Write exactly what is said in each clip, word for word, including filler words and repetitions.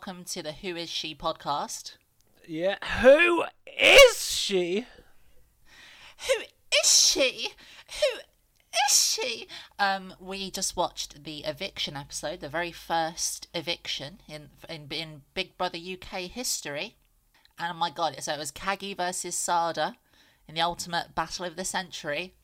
welcome to the Who Is She podcast. Yeah, who is she? Who is she? Who is she? Um, we just watched the eviction episode, the very first eviction in in, in Big Brother U K history. And oh my god, so it was Kagi versus Sada in the ultimate battle of the century.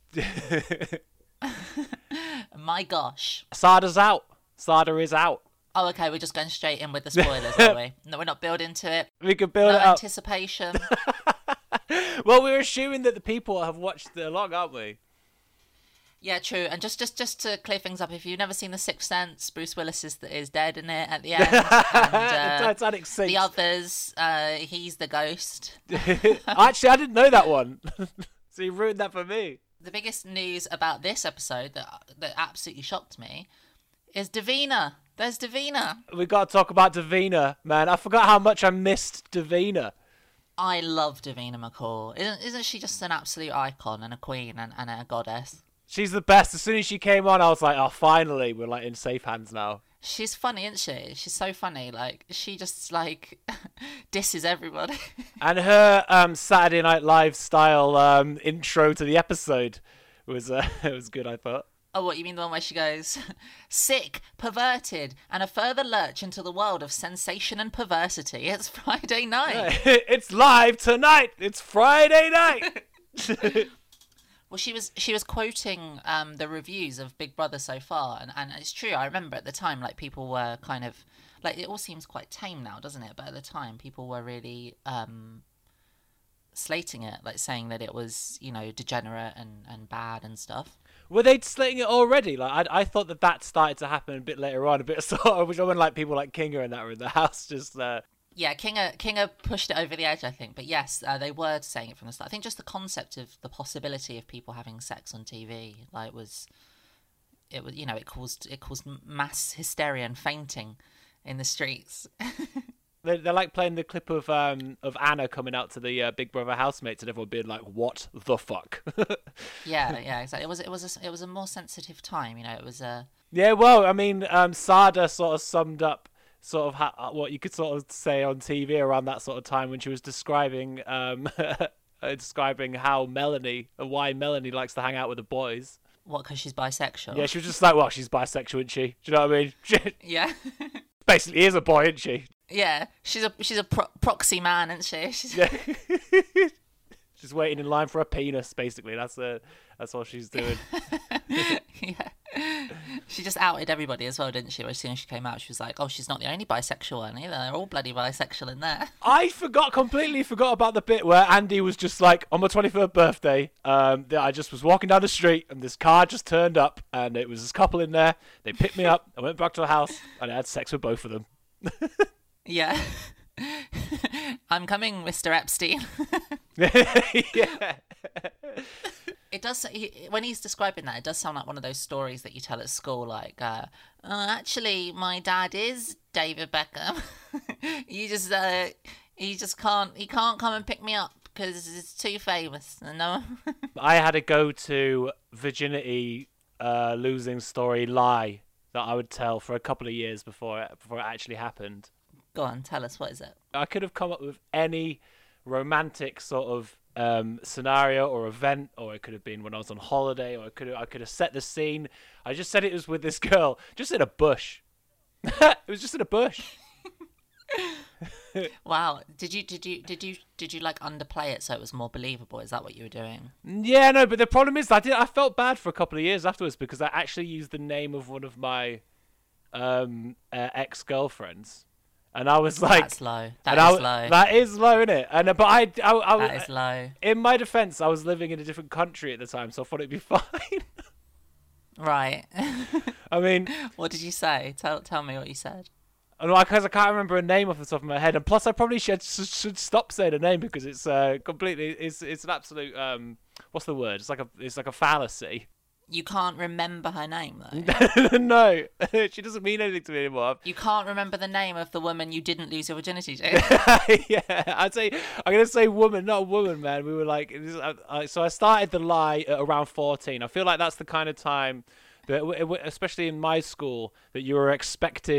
My gosh. Sada's out. Sada is out. Oh, okay, we're just going straight in with the spoilers, are we? No, we're not building to it. We could build no it up. anticipation. Well, we're assuming that the people have watched the log, aren't we? Yeah, true. And just, just, just to clear things up, if you've never seen The Sixth Sense, Bruce Willis is is dead in it at the end. And, uh, the Titanic sinks. The others, uh, he's the ghost. Actually, I didn't know that one. So you ruined that for me. The biggest news about this episode that that absolutely shocked me is Davina. There's Davina. We got to talk about Davina, man. I forgot how much I missed Davina. I love Davina McCall. Isn't, isn't she just an absolute icon and a queen and, and a goddess? She's the best. As soon as she came on, I was like, oh, finally, we're like in safe hands now. She's funny, isn't she? She's so funny. Like, she just, like, disses everybody. And her um, Saturday Night Live style um, intro to the episode was uh, it was good, I thought. Oh, what, you mean the one where she goes, sick, perverted, and a further lurch into the world of sensation and perversity. It's Friday night. It's live tonight. It's Friday night. Well, she was she was quoting um, the reviews of Big Brother so far, and, and it's true. I remember at the time, like, people were kind of, like, it all seems quite tame now, doesn't it? But at the time, people were really um, slating it, like, saying that it was, you know, degenerate and, and bad and stuff. Were they slating it already? Like, I I thought that that started to happen a bit later on, a bit sort of, which I when like people like Kinga and that were in the house, just. Uh... Yeah, Kinga Kinga pushed it over the edge, I think. But yes, uh, they were saying it from the start. I think just the concept of the possibility of people having sex on T V, like, was, it was, you know, it caused it caused mass hysteria and fainting in the streets. They're, they're like playing the clip of um of Anna coming out to the uh, Big Brother housemates and everyone being like, "What the fuck?" Yeah, yeah, exactly. It was it was a, it was a more sensitive time, you know. It was a yeah. Well, I mean, um, Sada sort of summed up sort of ha- what you could sort of say on T V around that sort of time when she was describing um describing how Melanie and why Melanie likes to hang out with the boys. What? Because she's bisexual? Yeah, she was just like, well, she's bisexual, isn't she? Do you know what I mean? She yeah. basically is a boy, isn't she? Yeah, she's a she's a pro- proxy man, isn't she? She's... Yeah. She's waiting in line for a penis, basically. That's uh, that's what she's doing. Yeah. She just outed everybody as well, didn't she? As soon as she came out, she was like, oh, she's not the only bisexual one either. They're all bloody bisexual in there. I forgot, completely forgot about the bit where Andy was just like, on my twenty-third birthday, um, I just was walking down the street and this car just turned up and it was this couple in there. They picked me up, I went back to the house and I had sex with both of them. Yeah. I'm coming, Mister Epstein. Yeah. It does, he, when he's describing that, it does sound like one of those stories that you tell at school, like, uh, oh, actually, my dad is David Beckham. you just, uh, he just can't, he can't come and pick me up because it's too famous. No. I had a go-to virginity uh, losing story lie that I would tell for a couple of years before it, before it actually happened. Go on, tell us, what is it? I could have come up with any romantic sort of um, scenario or event, or it could have been when I was on holiday, or I could have, I could have set the scene. I just said it was with this girl, just in a bush. It was just in a bush. Wow. Did you did you did you did you like underplay it so it was more believable? Is that what you were doing? Yeah, no, but the problem is I did I felt bad for a couple of years afterwards because I actually used the name of one of my um, uh, ex-girlfriends. And I was like, that's low. That is is low. That is low, isn't it? And but I, I, I, that is low. In my defense, I was living in a different country at the time, so I thought it'd be fine. Right. I mean, what did you say? Tell, tell me what you said. Because I can't remember a name off the top of my head, and plus I probably should should stop saying a name because it's uh, completely, it's it's an absolute um, what's the word? It's like a it's like a fallacy. You can't remember her name, though? No, she doesn't mean anything to me anymore. You can't remember the name of the woman you didn't lose your virginity to? Yeah, I'd say, I'm going to say woman, not a woman, man. We were like, I, I, so I started the lie at around fourteen. I feel like that's the kind of time, that, especially in my school, that you were expected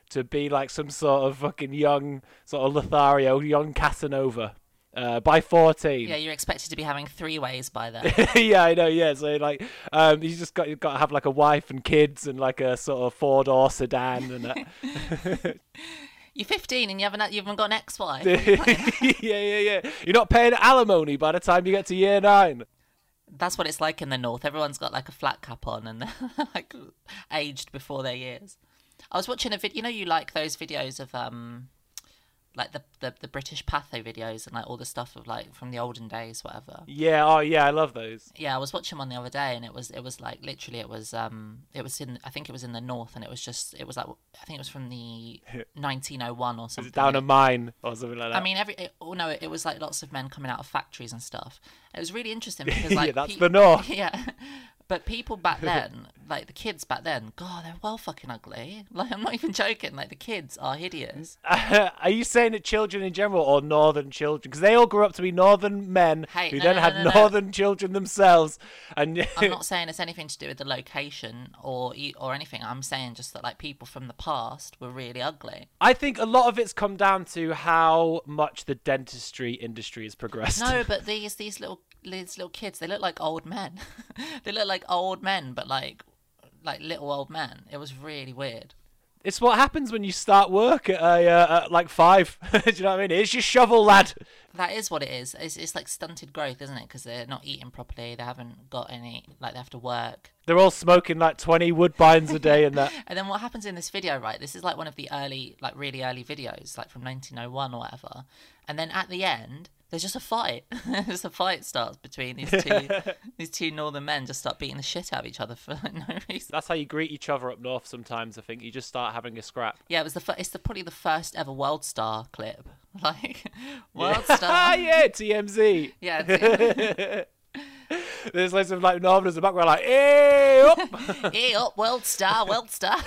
to be like some sort of fucking young sort of Lothario, young Casanova. Uh, by fourteen. Yeah, you're expected to be having three ways by then. Yeah, I know. Yeah, so like, um, you just got you've got to have like a wife and kids and like a sort of four door sedan and that. You're fifteen and you haven't you haven't got an ex-wife. Yeah, yeah, yeah. You're not paying alimony by the time you get to year nine. That's what it's like in the north. Everyone's got like a flat cap on and they're like aged before their years. I was watching a video. You know, you like those videos of um. like the, the the British patho videos and like all the stuff of like from the olden days, whatever. Yeah, oh yeah, I love those. Yeah, I was watching one the other day and it was it was like literally it was um it was in I think it was in the north and it was just it was like I think it was from the nineteen oh one or something. Was it down a mine or something like that? I mean, every it, oh no, it, it was like lots of men coming out of factories and stuff. It was really interesting because like yeah, that's pe- the north. Yeah. But people back then, like the kids back then, God, they're well fucking ugly. Like, I'm not even joking. Like, the kids are hideous. Uh, are you saying that children in general or northern children? Because they all grew up to be northern men Hey, who no, then no, had no, no, northern no. children themselves. And I'm not saying it's anything to do with the location or or anything. I'm saying just that, like, people from the past were really ugly. I think a lot of it's come down to how much the dentistry industry has progressed. No, but these these little these little kids, they look like old men. They look like old men, but like like little old men. It was really weird. It's what happens when you start work at, uh, uh, at like five. Do you know what I mean? It's your shovel, lad. That is what it is. It's, it's like stunted growth, isn't it? Because they're not eating properly. They haven't got any, like they have to work. They're all smoking like twenty woodbines a day and that. And then what happens in this video, right? This is like one of the early, like really early videos, like from nineteen oh one or whatever. And then at the end, there's just a fight. Just a fight starts between these two these two northern men. Just start beating the shit out of each other for like no reason. That's how you greet each other up north sometimes, I think. You just start having a scrap. Yeah, it was the fir- it's the probably the first ever World Star clip. Like World Star. Yeah, T M Z. Yeah. T- There's loads of like northerners in the background like, hey up! Hey up, World Star, World Star.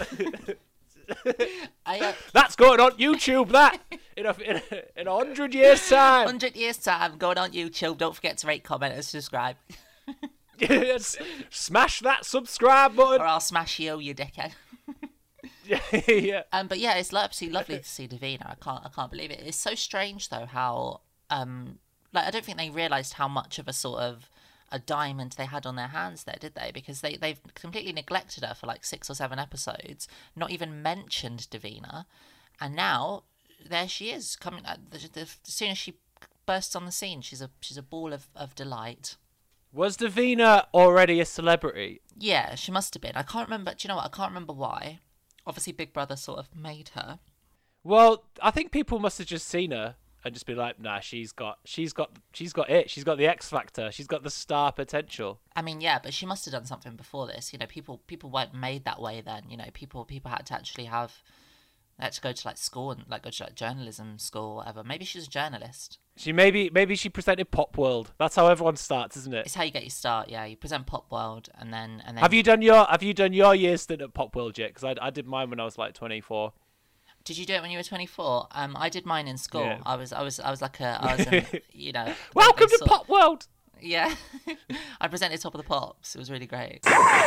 I, uh, That's going on YouTube, that! In a, in a, in a hundred years' time! Hundred years time, going on YouTube. Don't forget to rate, comment, and subscribe. Yes. Smash that subscribe button! Or I'll smash you, you dickhead. Yeah. Um, but yeah, it's absolutely lovely to see Davina. I can't, I can't believe it. It's so strange though how, um, like I don't think they realised how much of a sort of a diamond they had on their hands there, did they? Because they they've completely neglected her for like six or seven episodes, not even mentioned Davina, and now there she is coming. Uh, the, the, as soon as she bursts on the scene, she's a she's a ball of, of delight. Was Davina already a celebrity? Yeah, she must have been. I can't remember. Do you know what? I can't remember why. Obviously, Big Brother sort of made her. Well, I think people must have just seen her and just be like, nah, she's got, she's got, she's got it. She's got the X factor. She's got the star potential. I mean, yeah, but she must have done something before this. You know, people people weren't made that way then. You know, people people had to actually have, they had to go to like school and like go to like journalism school or whatever. Maybe she's a journalist. She maybe maybe she presented Pop World. That's how everyone starts, isn't it? It's how you get your start. Yeah, you present Pop World and then and then. Have you done your Have you done your year stint at Pop World yet? Because I I did mine when I was like twenty-four. Did you do it when you were twenty-four? Um, I did mine in school. Yeah. I was I was I was like a I was in, you know. Welcome to sort- Pop World. Yeah, I presented Top of the Pops. It was really great.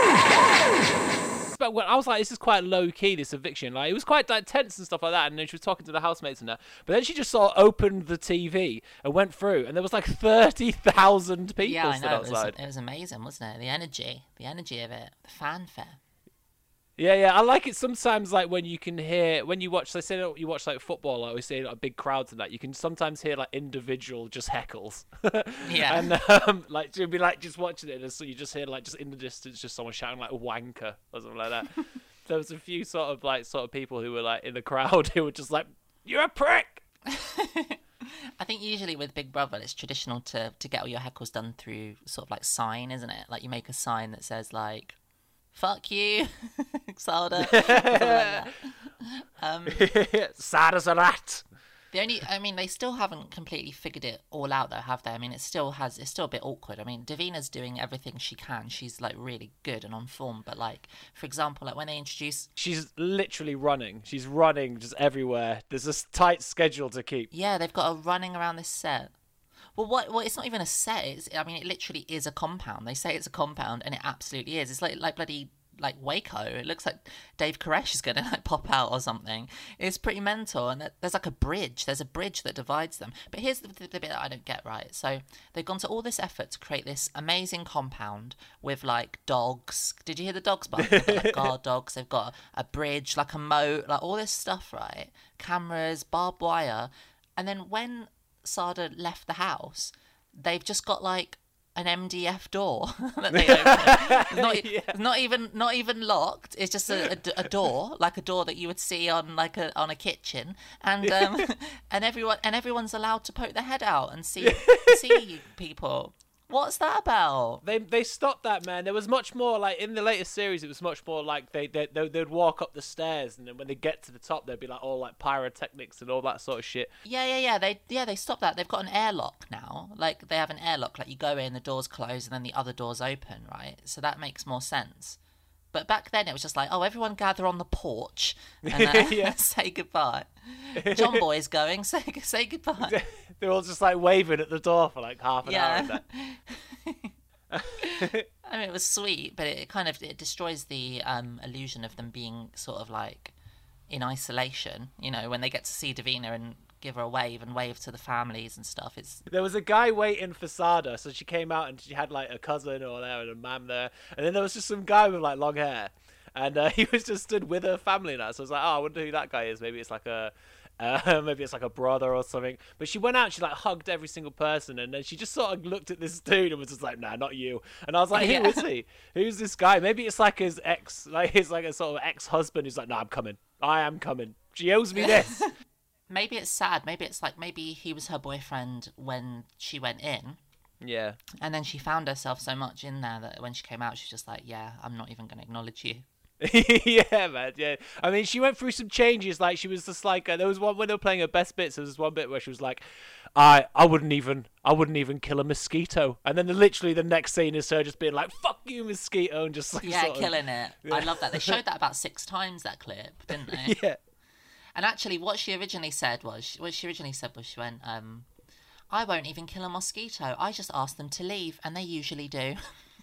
But when I was like, this is quite low key, this eviction. Like, it was quite like, tense and stuff like that. And then she was talking to the housemates and that. But then she just sort of opened the T V and went through, and there was like thirty thousand people Yeah, I stood know. It was, outside. it was amazing, wasn't it? The energy, the energy of it, the fanfare. Yeah, yeah, I like it sometimes. Like when you can hear when you watch, let's say you watch like football, like we say like big crowds and that, you can sometimes hear like individual just heckles. Yeah. And um, like you'd be like just watching it, and so you just hear like just in the distance, just someone shouting like wanker or something like that. There was a few sort of like sort of people who were like in the crowd who were just like, "You're a prick." I think usually with Big Brother, it's traditional to to get all your heckles done through sort of like sign, isn't it? Like you make a sign that says like, "Fuck you, Xalda." Like um, Sad as a rat. the only, I mean, they still haven't completely figured it all out, though, have they? I mean, it still has, it's still a bit awkward. I mean, Davina's doing everything she can. She's like really good and on form. But like, for example, like when they introduce, She's literally running. She's running just everywhere. There's a tight schedule to keep. yeah, they've got her running around this set. Well, what? Well, it's not even a set. It's, I mean, it literally is a compound. They say it's a compound, and it absolutely is. It's like like bloody like Waco. It looks like Dave Koresh is going to like pop out or something. It's pretty mental. And there's like a bridge. There's a bridge that divides them. But here's the, the, the bit that I don't get right. So they've gone to all this effort to create this amazing compound with like dogs. Did you hear the dogs bark? They've got like guard dogs. They've got a bridge, like a moat, like all this stuff, right? Cameras, barbed wire. And then when Sada left the house, they've just got like an M D F door that they open. It's not, yeah. it's not even not even locked. It's just a, a, a door, like a door that you would see on like a on a kitchen, and um, and everyone and everyone's allowed to poke their head out and see see people. What's that about? They they stopped that, man. There was much more like in the latest series. It was much more like they they they they'd walk up the stairs, and then when they get to the top, they'd be like all like pyrotechnics and all that sort of shit. Yeah, yeah, yeah. They yeah they stopped that. They've got an airlock now. Like they have an airlock. Like you go in, the doors close, and then the other doors open, right? So that makes more sense. But back then it was just like, oh, everyone gather on the porch and uh, yeah. say goodbye. John Boy's going, say say goodbye. They're all just like waving at the door for like half an yeah. hour. I mean, it was sweet, but it kind of it destroys the um, illusion of them being sort of like in isolation. You know, when they get to see Davina and give her a wave and wave to the families and stuff. It's there was a guy waiting for Sada, so she came out and she had like a cousin or there and a mum there, and then there was just some guy with like long hair, and uh, he was just stood with her family now. So I was like, oh, I wonder who that guy is. Maybe it's like a. Uh, maybe it's like a brother or something. But she went out, she like hugged every single person, and then she just sort of looked at this dude and was just like, "Nah, not you." And I was like, "Who yeah. is he? Who's this guy?" Maybe it's like his ex, like he's like a sort of ex-husband who's like, "No, I'm coming. I am coming. She owes me this." Maybe it's sad. Maybe it's like maybe he was her boyfriend when she went in. Yeah. And then she found herself so much in there that when she came out, she's just like, "Yeah, I'm not even going to acknowledge you." Yeah, man. Yeah, I mean, she went through some changes. Like, she was just like, uh, there was one when they were playing her best bits. There was one bit where she was like, "I, I wouldn't even, I wouldn't even kill a mosquito." And then the, literally the next scene is her just being like, "Fuck you, mosquito," and just like, yeah, sort of, killing it. Yeah. I love that. They showed that about six times, that clip, didn't they? Yeah. And actually, what she originally said was, what she originally said was, she went, um, "I won't even kill a mosquito. I just ask them to leave, and they usually do."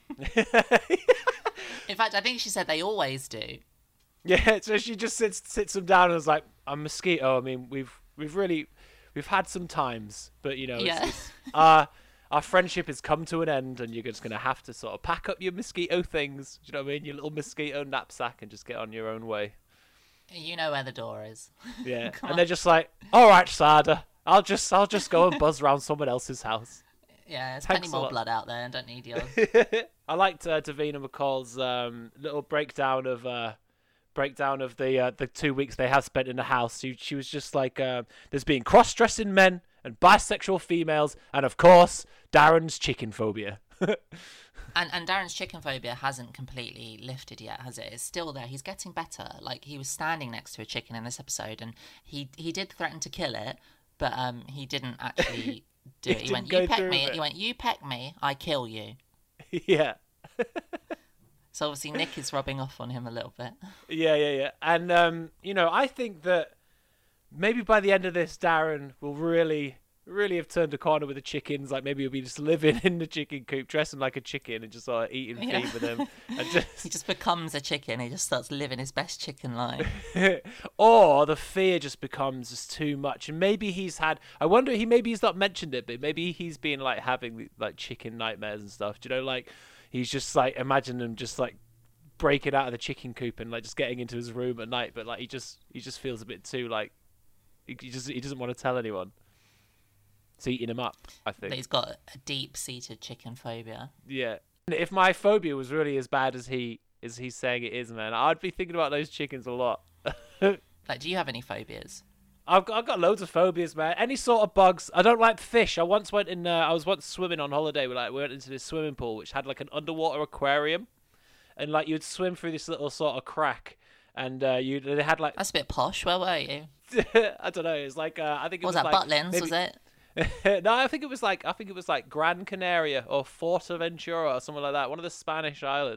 In fact, I think she said they always do. Yeah, so she just sits sits them down and was like, "I'm a mosquito. I mean, we've we've really we've had some times, but you know, it's, yeah. it's, uh, our friendship has come to an end, and you're just gonna have to sort of pack up your mosquito things. Do you know what I mean? Your little mosquito knapsack, and just get on your own way." You know where the door is. Yeah, and on. They're just like, "All right, Sada, I'll just I'll just go and buzz around someone else's house." Yeah, there's plenty more blood out there. I don't need yours. I liked uh, Davina McCall's um, little breakdown of uh, breakdown of the uh, the two weeks they have spent in the house. She, she was just like, uh, "There's been cross-dressing men and bisexual females, and of course, Darren's chicken phobia." and and Darren's chicken phobia hasn't completely lifted yet, has it? It's still there. He's getting better. Like, he was standing next to a chicken in this episode, and he he did threaten to kill it, but um he didn't actually. Do it. He, he went, "You peck me." He went, "You peck me, I kill you." Yeah. So obviously Nick is rubbing off on him a little bit. Yeah, yeah, yeah. And um, you know, I think that maybe by the end of this, Darren will really, really have turned a corner with the chickens. Like, maybe he'll be just living in the chicken coop, dressing like a chicken, and just sort of eating yeah. feed with them. And just... He just becomes a chicken. He just starts living his best chicken life. Or the fear just becomes just too much, and maybe he's had. I wonder. He maybe he's not mentioned it, but maybe he's been like having like chicken nightmares and stuff. Do you know, like he's just like imagine him just like breaking out of the chicken coop and like just getting into his room at night, but like he just he just feels a bit too like he just he doesn't want to tell anyone. It's eating him up, I think. That he's got a deep-seated chicken phobia. Yeah. If my phobia was really as bad as he as he's saying it is, man, I'd be thinking about those chickens a lot. Like, do you have any phobias? I've got, I've got loads of phobias, man. Any sort of bugs. I don't like fish. I once went in. Uh, I was once swimming on holiday. We like we went into this swimming pool which had like an underwater aquarium, and like you'd swim through this little sort of crack, and uh, you they had like. That's a bit posh. Where were you? I don't know. It's like uh, I think it what was, was that like Butlins? Maybe... Was it? No, I think it was like I think it was like Gran Canaria or Fuerteventura or something like that. One of the Spanish islands.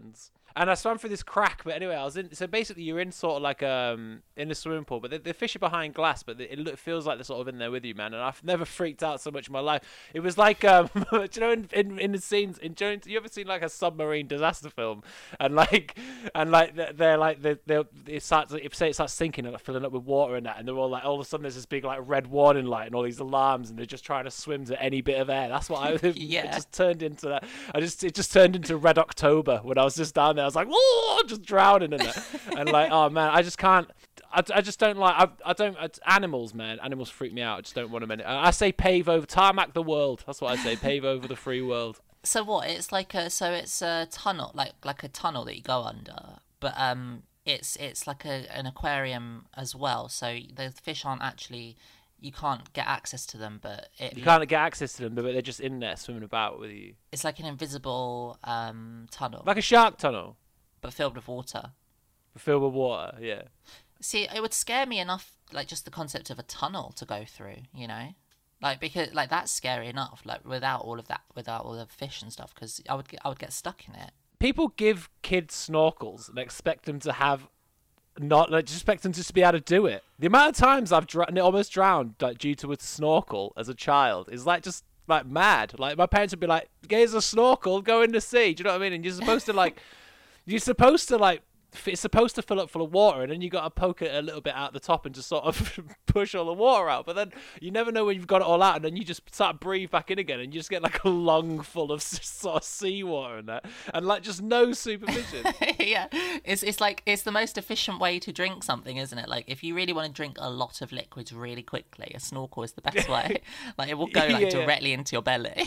And I swam through this crack, but anyway, I was in. So basically, you're in sort of like um in a swimming pool, but the, the fish are behind glass, but it lo- feels like they're sort of in there with you, man. And I've never freaked out so much in my life. It was like um, do you know, in, in in the scenes in do you ever seen like a submarine disaster film, and like and like they're, they're like they they it starts like, say it starts sinking and like, filling up with water and that, and they're all like all of a sudden there's this big like red warning light and all these alarms, and they're just trying to swim to any bit of air. That's what I Yeah. it just turned into that. I just it just turned into Red October when I was just down there. I was like, whoa, just drowning in it, and like, oh man, I just can't. I, I just don't like. I, I don't. It's animals, man. Animals freak me out. I just don't want them in it. I say pave over, tarmac the world. That's what I say. Pave over the free world. So what? It's like a so it's a tunnel, like like a tunnel that you go under, but um, it's it's like a an aquarium as well. So the fish aren't actually. You can't get access to them, but it, You can't get access to them, but they're just in there swimming about with you. it's like an invisible um tunnel, Like a shark tunnel, but filled with water. filled with water. Yeah. See, it would scare me enough, like just the concept of a tunnel to go through, you know, like because like that's scary enough, like without all of that, without all the fish and stuff, because I would get, I would get stuck in it. People give kids snorkels and expect them to have not like just expect them just to be able to do it. The amount of times I've dr- almost drowned like due to a snorkel as a child is like just like mad. Like my parents would be like, "Here's a snorkel, go in the sea." Do you know what I mean? And you're supposed to like, you're supposed to like, f- it's supposed to fill up full of water, and then you got to poke it a little bit out the top and just sort of push all the water out. But then you never know when you've got it all out, and then you just start to breathe back in again, and you just get like a lung full of s- sort of seawater and that, and like just no supervision. Yeah, it's it's like it's the most efficient way to drink something, isn't it? Like if you really want to drink a lot of liquids really quickly, a snorkel is the best way. Like it will go like Yeah, yeah. directly into your belly.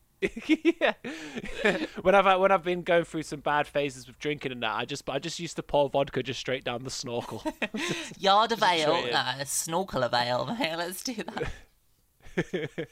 Yeah. when I've when I've been going through some bad phases with drinking and that, I just I just used to pour vodka just straight down the snorkel. Yard of ale, straight in. uh, snorkel of ale, mate. Let's do that.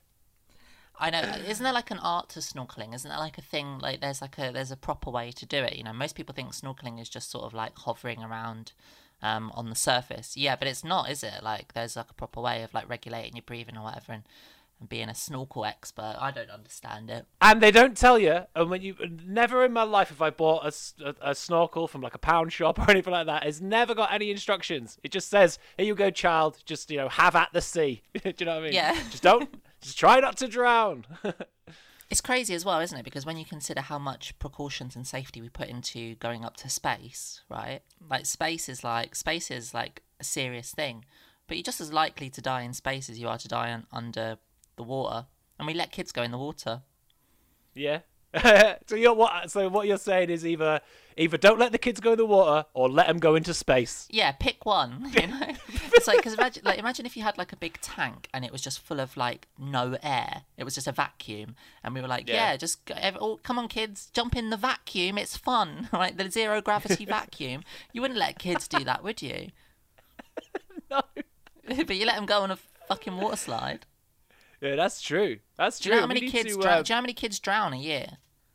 I know. Isn't there like an art to snorkeling? Isn't there like a thing? Like there's like a there's a proper way to do it. You know, most people think snorkeling is just sort of like hovering around um, on the surface. Yeah, but it's not, is it? Like there's like a proper way of like regulating your breathing or whatever, and, and being a snorkel expert. I don't understand it. And they don't tell you. And when you never in my life have I bought a, s- a- a snorkel from like a pound shop or anything like that. It's never got any instructions. It just says, "Here you go, child. Just you know, have at the sea." Do you know what I mean? Yeah. Just don't. Just try not to drown. It's crazy as well, isn't it? Because when you consider how much precautions and safety we put into going up to space, right? Like space is like space is like a serious thing, but you're just as likely to die in space as you are to die un- under the water. And we let kids go in the water. Yeah. so you're what? So what you're saying is either either don't let the kids go in the water or let them go into space. Yeah, pick one. You know, it's like because imagine, like imagine if you had like a big tank and it was just full of like no air. It was just a vacuum, and we were like, Yeah. yeah, just go, ev- oh, come on, kids, jump in the vacuum. It's fun, right? The zero gravity vacuum. You wouldn't let kids do that, would you? No. But you let them go on a fucking water slide. Yeah, that's true. That's Do true. you know how We many need kids? to, Drown, uh, do you know how many kids drown a year?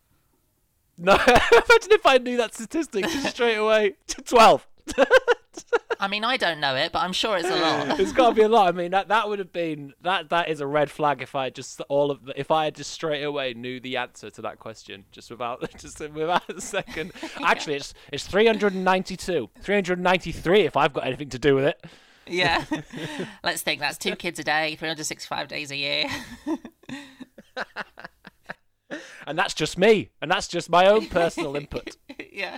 No, imagine if I knew that statistic just straight away. Twelve. I mean, I don't know it, but I'm sure it's a lot. It's got to be a lot. I mean, that that would have been that. That is a red flag if I just all of the, if I had just straight away knew the answer to that question just without just without a second. Actually, it's it's three hundred ninety-two, three hundred ninety-three if I've got anything to do with it. Yeah. Let's think. That's two kids a day, three hundred sixty-five days a year. And that's just me, and that's just my own personal input. Yeah.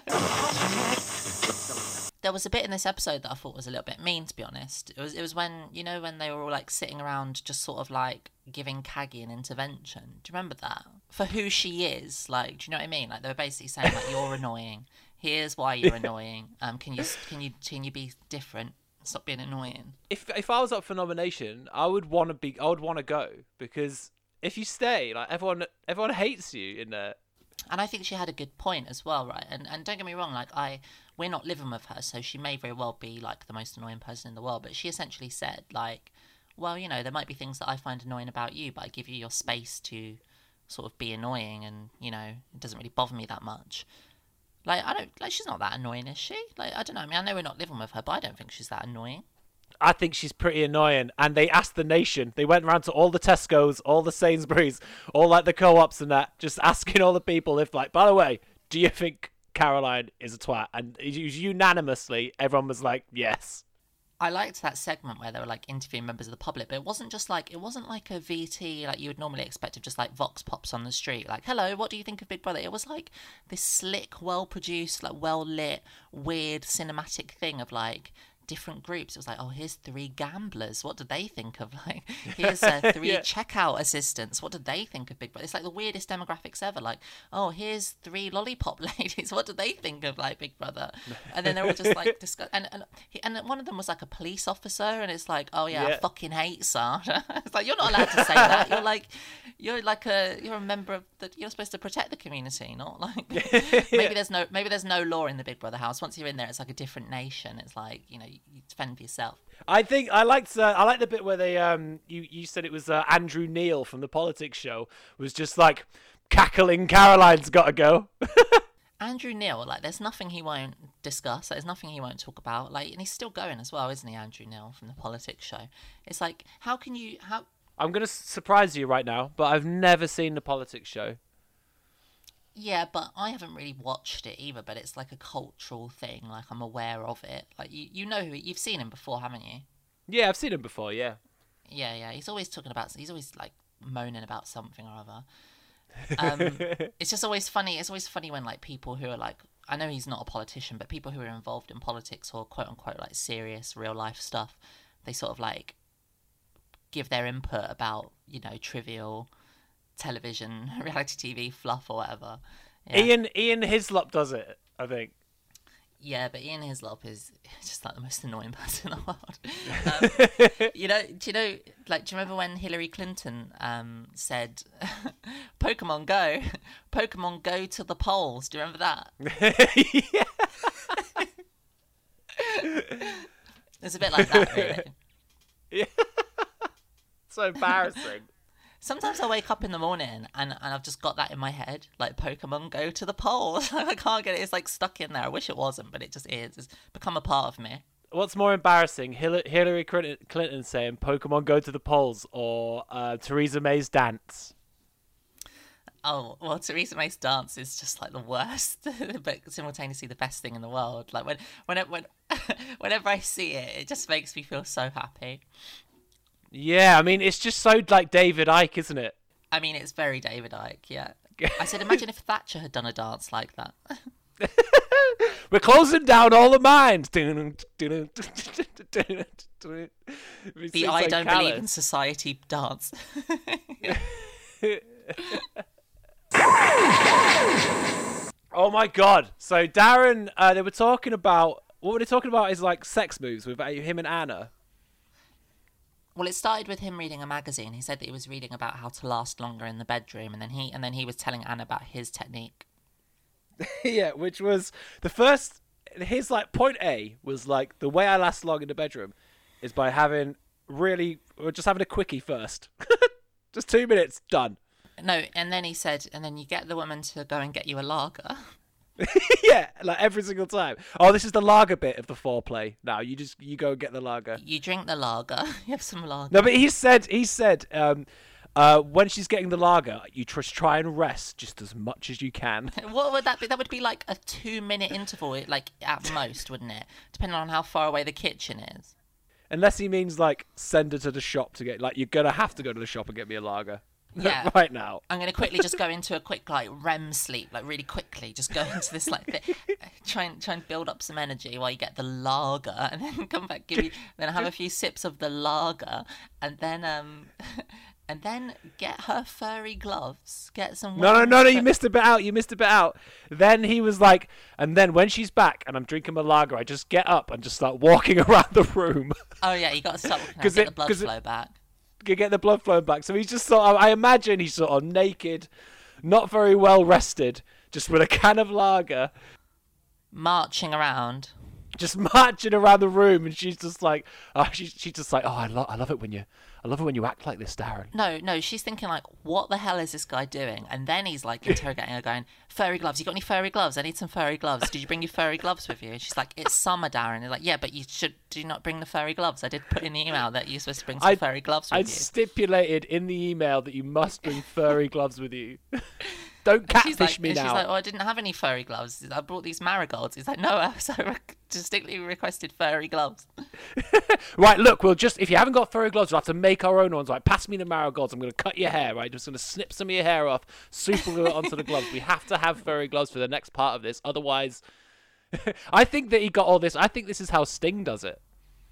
There was a bit in this episode that I thought was a little bit mean, to be honest. It was it was when, you know, when they were all like sitting around just sort of like giving Kaggy an intervention. Do you remember that? For who she is, like, do you know what I mean? Like they were basically saying like, you're annoying. Here's why you're annoying. Um, can you can you can you be different? Stop being annoying. If if I was up for nomination, I would want to be. I would want to go because if you stay, like everyone everyone hates you in there. And I think she had a good point as well, right? And and don't get me wrong, like I, we're not living with her, so she may very well be like the most annoying person in the world. But she essentially said, like, well, you know, there might be things that I find annoying about you, but I give you your space to sort of be annoying, and you know, it doesn't really bother me that much. Like I don't like she's not that annoying, is she? Like I don't know. I mean, I know we're not living with her, but I don't think she's that annoying. I think she's pretty annoying. And they asked the nation. They went around to all the Tesco's, all the Sainsbury's, all like the co-ops and that, just asking all the people if, like, by the way, do you think Caroline is a twat, and it was unanimously everyone was like, yes. I liked that segment where they were like interviewing members of the public, but it wasn't just like it wasn't like a V T like you would normally expect of just like vox pops on the street, like, hello, what do you think of Big Brother? It was like this slick, well produced, like well lit, weird cinematic thing of like different groups. It was like, oh, here's three gamblers. What did they think of? Like, here's uh, three yeah. checkout assistants. What did they think of Big Brother? It's like the weirdest demographics ever. Like, oh, here's three lollipop ladies. What did they think of like Big Brother? And then they're all just like discuss. And and he, and one of them was like a police officer, and it's like, oh yeah, yeah. I fucking hate Sasha. It's like, you're not allowed to say that. You're like, you're like a you're a member of the. You're supposed to protect the community, not like yeah. maybe there's no maybe there's no law in the Big Brother house. Once you're in there, it's like a different nation. It's like, you know, you fend for yourself. I think I liked uh, I liked the bit where they um you, you said it was uh, Andrew Neil from the Politics show was just like cackling, Caroline's got to go. Andrew Neil, like, there's nothing he won't discuss. There's nothing he won't talk about. Like, and he's still going as well, isn't he, Andrew Neil from the Politics show? It's like, how can you how? I'm gonna surprise you right now, but I've never seen the Politics show. Yeah, but I haven't really watched it either, but it's like a cultural thing. Like, I'm aware of it. Like, you, you know who... You've seen him before, haven't you? Yeah, I've seen him before, yeah. Yeah, yeah. He's always talking about... He's always, like, moaning about something or other. Um, it's just always funny. It's always funny when, like, people who are, like... I know he's not a politician, but people who are involved in politics or, quote-unquote, like, serious, real-life stuff, they sort of, like, give their input about, you know, trivial... television, reality T V fluff or whatever. Yeah. Ian Ian Hislop does it, I think. Yeah, but Ian Hislop is just like the most annoying person in the world. Um, you know, do you know, like, do you remember when Hillary Clinton um, said, Pokemon Go, Pokemon Go to the polls? Do you remember that? It's a bit like that, really. Yeah. So embarrassing. Sometimes I wake up in the morning and, and I've just got that in my head, like, Pokemon Go to the polls. I can't get it. It's like stuck in there. I wish it wasn't, but it just is. It's become a part of me. What's more embarrassing, Hillary Clinton saying Pokemon Go to the polls or uh, Theresa May's dance? Oh, well, Theresa May's dance is just like the worst, but simultaneously the best thing in the world. Like, when, when, it, when whenever I see it, it just makes me feel so happy. Yeah, I mean, it's just so, like, David Icke, isn't it? I mean, it's very David Icke, yeah. I said, imagine if Thatcher had done a dance like that. We're closing down all the mines. The I don't callous. believe in society dance. Oh, my God. So, Darren, uh, they were talking about... What were they talking about is, like, sex moves with him and Anna. Well, it started with him reading a magazine. He said that he was reading about how to last longer in the bedroom, and then he and then he was telling Anna about his technique. Yeah, which was the first. His like point A was like, the way I last long in the bedroom is by having really, or just having a quickie first, just two minutes done. No, and then he said, and then you get the woman to go and get you a lager. Yeah, like every single time. Oh, this is the lager bit of the foreplay. Now you just you go and get the lager. You drink the lager. You have some lager. No, but he said he said um, uh, when she's getting the lager, you just try and rest just as much as you can. What would that be? That would be like a two-minute interval, like at most, wouldn't it? Depending on how far away the kitchen is. Unless he means like send her to the shop to get, like, you're gonna have to go to the shop and get me a lager. Yeah. Right now. I'm going to quickly just go into a quick, like, R E M sleep, like, really quickly. Just go into this, like, th- try and try and build up some energy while you get the lager, and then come back, give you, then have a few sips of the lager, and then, um, and then get her furry gloves. Get some. No, no, no, no! You missed a bit out. You missed a bit out. Then he was like, and then when she's back and I'm drinking my lager, I just get up and just start walking around the room. Oh yeah, you got to stop walking around, get the blood flow it, back. Get the blood flowing back. So he's just sort of, I imagine he's sort of naked, not very well rested, just with a can of lager, marching around, just marching around the room, and she's just like, oh, she's she's just like, oh, I love I love it when you, I love it when you act like this, Darren. No, no, she's thinking like, what the hell is this guy doing? And then he's like interrogating her, going, furry gloves. You got any furry gloves? I need some furry gloves. Did you bring your furry gloves with you? And she's like, it's summer, Darren. He's like, yeah, but you should do not bring the furry gloves. I did put in the email that you're supposed to bring some I'd, furry gloves with I'd you. stipulated in the email that you must bring furry gloves with you. Don't And she's catfish like, me and now. she's like, oh, I didn't have any furry gloves. I brought these marigolds. He's like, no, I so re- distinctly requested furry gloves. Right, look, we'll just, if you haven't got furry gloves, we'll have to make our own ones. Right, pass me the marigolds. I'm going to cut your hair, right? I'm just going to snip some of your hair off, super glue it onto the gloves. We have to have furry gloves for the next part of this. Otherwise, I think that he got all this. I think this is how Sting does it.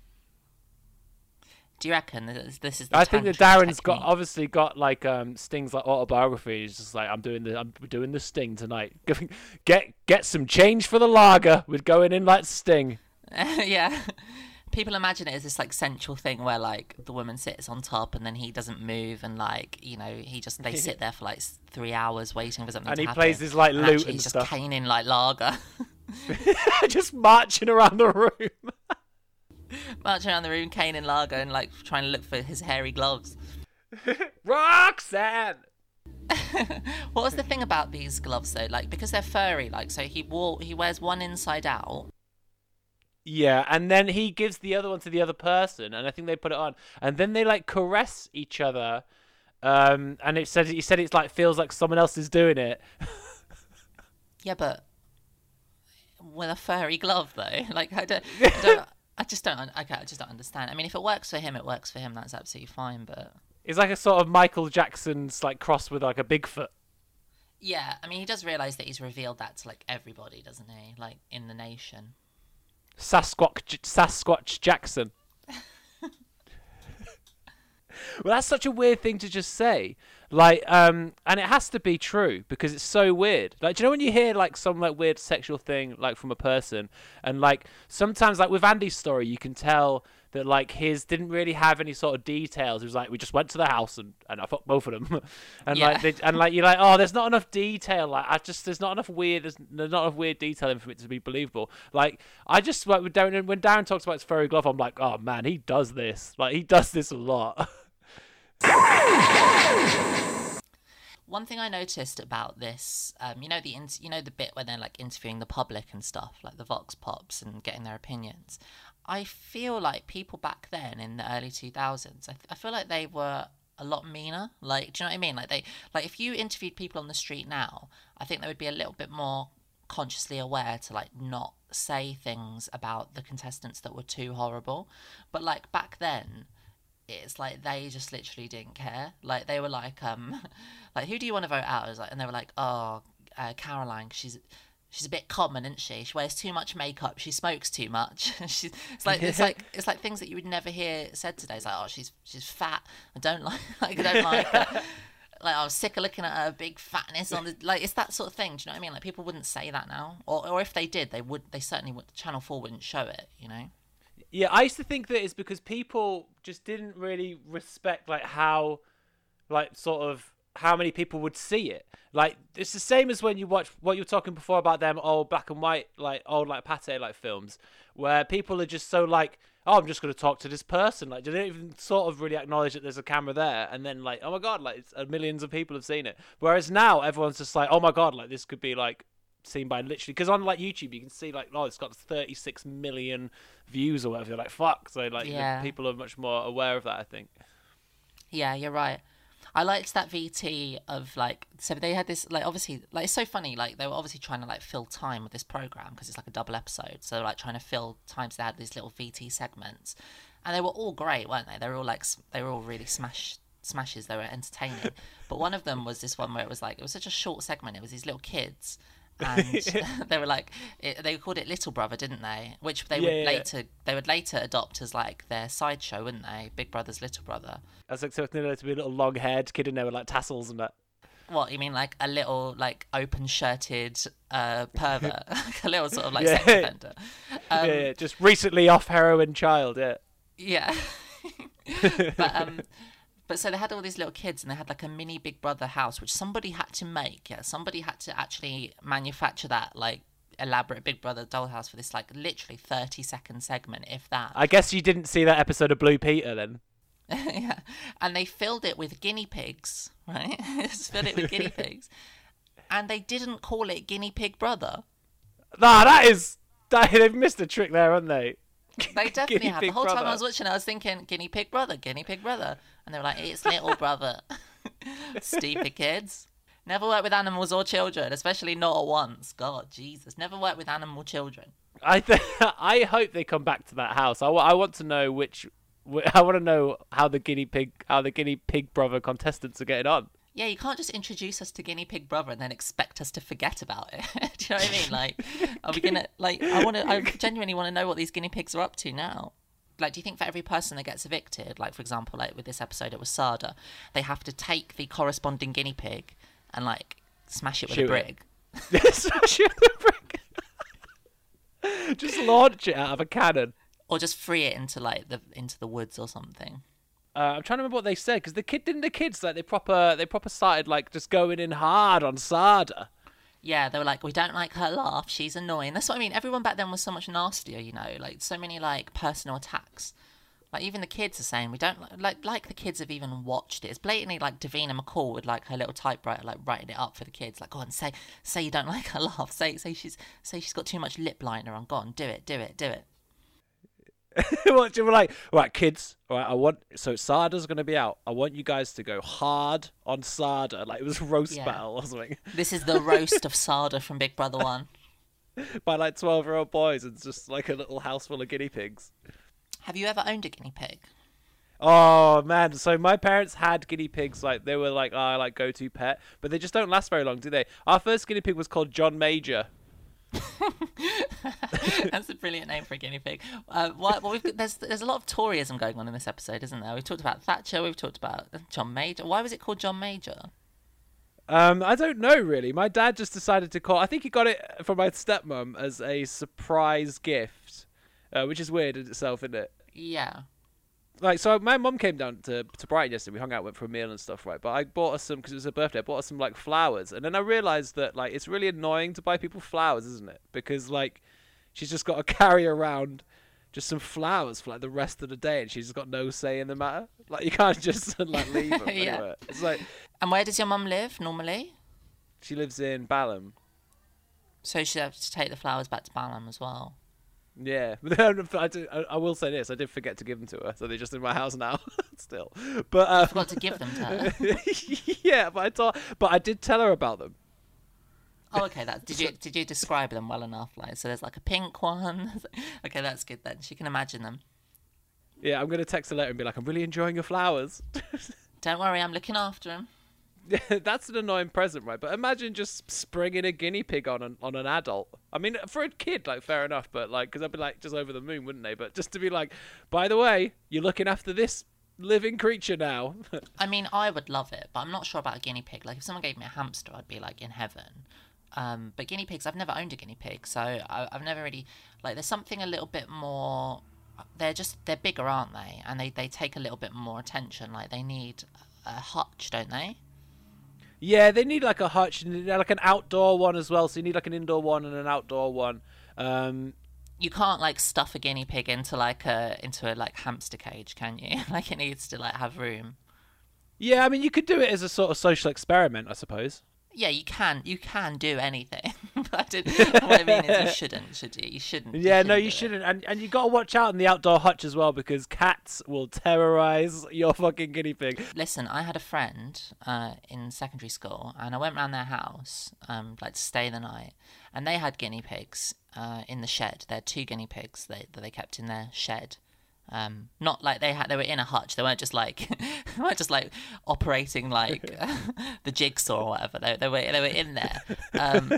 Do you reckon this, this is the I think that tantric Darren's got technique? obviously got like um Sting's like autobiography. He's just like, I'm doing the I'm doing the Sting tonight. Get get some change for the lager. We're going in like Sting. Yeah. People imagine it as this like sensual thing where like the woman sits on top and then he doesn't move and like, you know, he just they sit there for like s- three hours waiting for something And to he happen. plays his like And lute actually and he's just stuff. caning like lager. Just marching around the room. Marching around the room caning lager and like trying to look for his hairy gloves. Roxanne. What was the thing about these gloves though? Like because they're furry, like so he wore he wears one inside out. Yeah, and then he gives the other one to the other person, and I think they put it on, and then they like caress each other, um, and it said he said it's like feels like someone else is doing it. Yeah, but with a furry glove though, like I don't, I, don't, I just don't. un- Okay, I just don't understand. I mean, if it works for him, it works for him. That's absolutely fine. But It's like a sort of Michael Jackson's like cross with like a Bigfoot. yeah, I mean, he does realize that he's revealed that to like everybody, doesn't he? Like in the nation. Sasquatch Sasquatch Jackson. Well, that's such a weird thing to just say. Like, um, and it has to be true because it's so weird. Like, do you know when you hear like some like weird sexual thing like from a person, and like sometimes like with Andy's story, you can tell that like his didn't really have any sort of details. It was like we just went to the house and, and I fucked both of them, and Yeah. like they, and like you're like, oh, there's not enough detail. Like I just there's not enough weird there's, there's not enough weird detailing for it to be believable. Like I just like when Darren when Darren talks about his furry glove, I'm like, oh man, he does this. Like he does this a lot. One thing I noticed about this, um, you know the in- you know the bit where they're like interviewing the public and stuff, like the Vox Pops and getting their opinions. I feel like people back then in the early two thousands, I, th- I feel like they were a lot meaner. Like, do you know what I mean? Like they, like if you interviewed people on the street now, I think they would be a little bit more consciously aware to like not say things about the contestants that were too horrible. But like back then, it's like they just literally didn't care. Like they were like, um, like who do you want to vote out? I was like, and they were like, oh, uh, Caroline, 'cause she's she's a bit common, isn't she? She wears too much makeup. She smokes too much. she's it's like it's like it's like things that you would never hear said today. It's like, oh, she's she's fat. I don't like like I don't like her. Like I was sick of looking at her big fatness on the like it's that sort of thing. Do you know what I mean? Like people wouldn't say that now, or or if they did, they would. They certainly would. Channel Four wouldn't show it. You know. Yeah, I used to think that it's because people just didn't really respect like how, like sort of how many people would see it. Like it's the same as when you watch what you were talking before about them old black and white like old like pate like films where people are just so like, oh, I'm just going to talk to this person. Like they don't even sort of really acknowledge that there's a camera there, and then like, oh my god, like it's, uh, millions of people have seen it. Whereas now everyone's just like, oh my god, like this could be like seen by literally, because on like YouTube you can see like, oh, it's got thirty-six million views or whatever. You're like, fuck. So like Yeah. the people are much more aware of that, I think. Yeah, you're right. I liked that V T of like, so they had this like obviously like it's so funny like they were obviously trying to like fill time with this program because it's like a double episode, so like trying to fill time. So they had these little V T segments, and they were all great, weren't they? They were all like s- they were all really smash smashes. They were entertaining, but one of them was this one where it was like it was such a short segment. It was these little kids. And they were like, it, they called it Little Brother, didn't they? Which they Yeah, would yeah, yeah. later, they would later adopt as like their sideshow, wouldn't they? Big Brother's Little Brother. I was expecting there to be a little long-haired kid in there with like tassels and that. What you mean, like a little like open-shirted uh, pervert, like a little sort of like Yeah. sex offender. Um, yeah, yeah, just recently off heroin child. Yeah. yeah. but um, but so they had all these little kids, and they had like a mini Big Brother house, which somebody had to make. Yeah, somebody had to actually manufacture that like elaborate Big Brother dollhouse for this like literally thirty-second segment, if that. I guess you didn't see that episode of Blue Peter then. Yeah, and they filled it with guinea pigs, right? Just filled it with guinea pigs, and they didn't call it Guinea Pig Brother. Nah, that is that, they've missed a trick there, haven't they? They definitely Guinea have. The Pig whole time Brother. I was watching, I was thinking Guinea Pig Brother, Guinea Pig Brother, and they were like, "It's Little Brother." Stupid kids. Never work with animals or children, especially not at once. God, Jesus. Never work with animal children. I th- I hope they come back to that house. I, w- I want to know which. Wh- I want to know how the guinea pig, how the guinea pig brother contestants are getting on. Yeah, you can't just introduce us to guinea pig brother and then expect us to forget about it. Do you know what I mean? Like, are we gonna like? I want to. I genuinely want to know what these guinea pigs are up to now. Like, do you think for every person that gets evicted, like for example, like with this episode, it was Sada, they have to take the corresponding guinea pig and like smash it with Shoot a brick? It. Smash it with a brick. Just launch it out of a cannon. Or just free it into like the into the woods or something. Uh, I'm trying to remember what they said because the kid didn't the kids like they proper they proper started like just going in hard on Sada. Yeah, they were like, we don't like her laugh. She's annoying. That's what I mean. Everyone back then was so much nastier, you know, like so many like personal attacks. Like even the kids are saying we don't li- like like the kids have even watched it. It's blatantly like Davina McCall with like her little typewriter, like writing it up for the kids. Like, go on, say say you don't like her laugh. Say say she's say she's got too much lip liner on. Go on, do it, do it, do it. What you were like? All right, kids. All right, I want so Sada's gonna be out. I want you guys to go hard on Sada, like it was roast Yeah. battle or something, This is the roast of Sada from Big Brother One. by like twelve year old boys. It's just like a little house full of guinea pigs. Have you ever owned a guinea pig? Oh man, so my parents had guinea pigs, like they were like our like go to pet, but they just don't last very long, do they? Our first guinea pig was called John Major. That's a brilliant name for a guinea pig. Uh, why, well, we've got, there's there's a lot of Toryism going on in this episode, isn't there? We've talked about Thatcher, we've talked about John Major. Why was it called John Major? Um, I don't know really. My dad just decided to call. I think he got it from my stepmom as a surprise gift, uh, which is weird in itself, isn't it? Yeah. Like, so my mum came down to to Brighton yesterday. We hung out, went for a meal and stuff, right? But I bought her some because it was her birthday. I bought her some like flowers, and then I realised that like it's really annoying to buy people flowers, isn't it? Because like she's just got to carry around just some flowers for like the rest of the day, and she's just got no say in the matter. Like you can't just like leave them Yeah. anywhere. It's like And where does your mum live normally? she lives in Balham. So she has to take the flowers back to Balham as well. Yeah, but then I, do, I, I will say this: I did forget to give them to her, so they're just in my house now, still. But um, Forgot to give them to her. yeah, but I thought, but I did tell her about them. Oh, okay. That did you did you describe them well enough? Like, so there's like a pink one. Okay, that's good then. She can imagine them. Yeah, I'm gonna text her later and be like, "I'm really enjoying your flowers." Don't worry, I'm looking after them. Yeah, that's an annoying present, right? But imagine just springing a guinea pig on an on an adult. I mean, for a kid, like fair enough, but like, because I'd be like just over the moon, wouldn't they? But just to be like, by the way, you're looking after this living creature now. I mean, I would love it, but I'm not sure about a guinea pig. Like, if someone gave me a hamster, I'd be like in heaven. Um, but guinea pigs, I've never owned a guinea pig, so I, I've never really like. There's something a little bit more. They're just they're bigger, aren't they? And they they take a little bit more attention. Like they need a hutch, don't they? Yeah, they need like a hutch and like an outdoor one as well. So you need like an indoor one and an outdoor one. Um, You can't like stuff a guinea pig into like a into a like hamster cage, can you? Like it needs to like have room. yeah, I mean, you could do it as a sort of social experiment, I suppose. Yeah, you can. You can do anything. But I did, what I mean is, you shouldn't, should you? You shouldn't. Yeah, no, do you it. shouldn't, and and you gotta watch out in the outdoor hutch as well because cats will terrorize your fucking guinea pig. Listen, I had a friend uh, in secondary school, and I went round their house, um, like to stay the night, and they had guinea pigs uh, in the shed. They had two guinea pigs that, that they kept in their shed. Um, not like they had, they were in a hutch. They weren't just like, they weren't just like operating like the jigsaw or whatever. They, they were, they were in there. Um,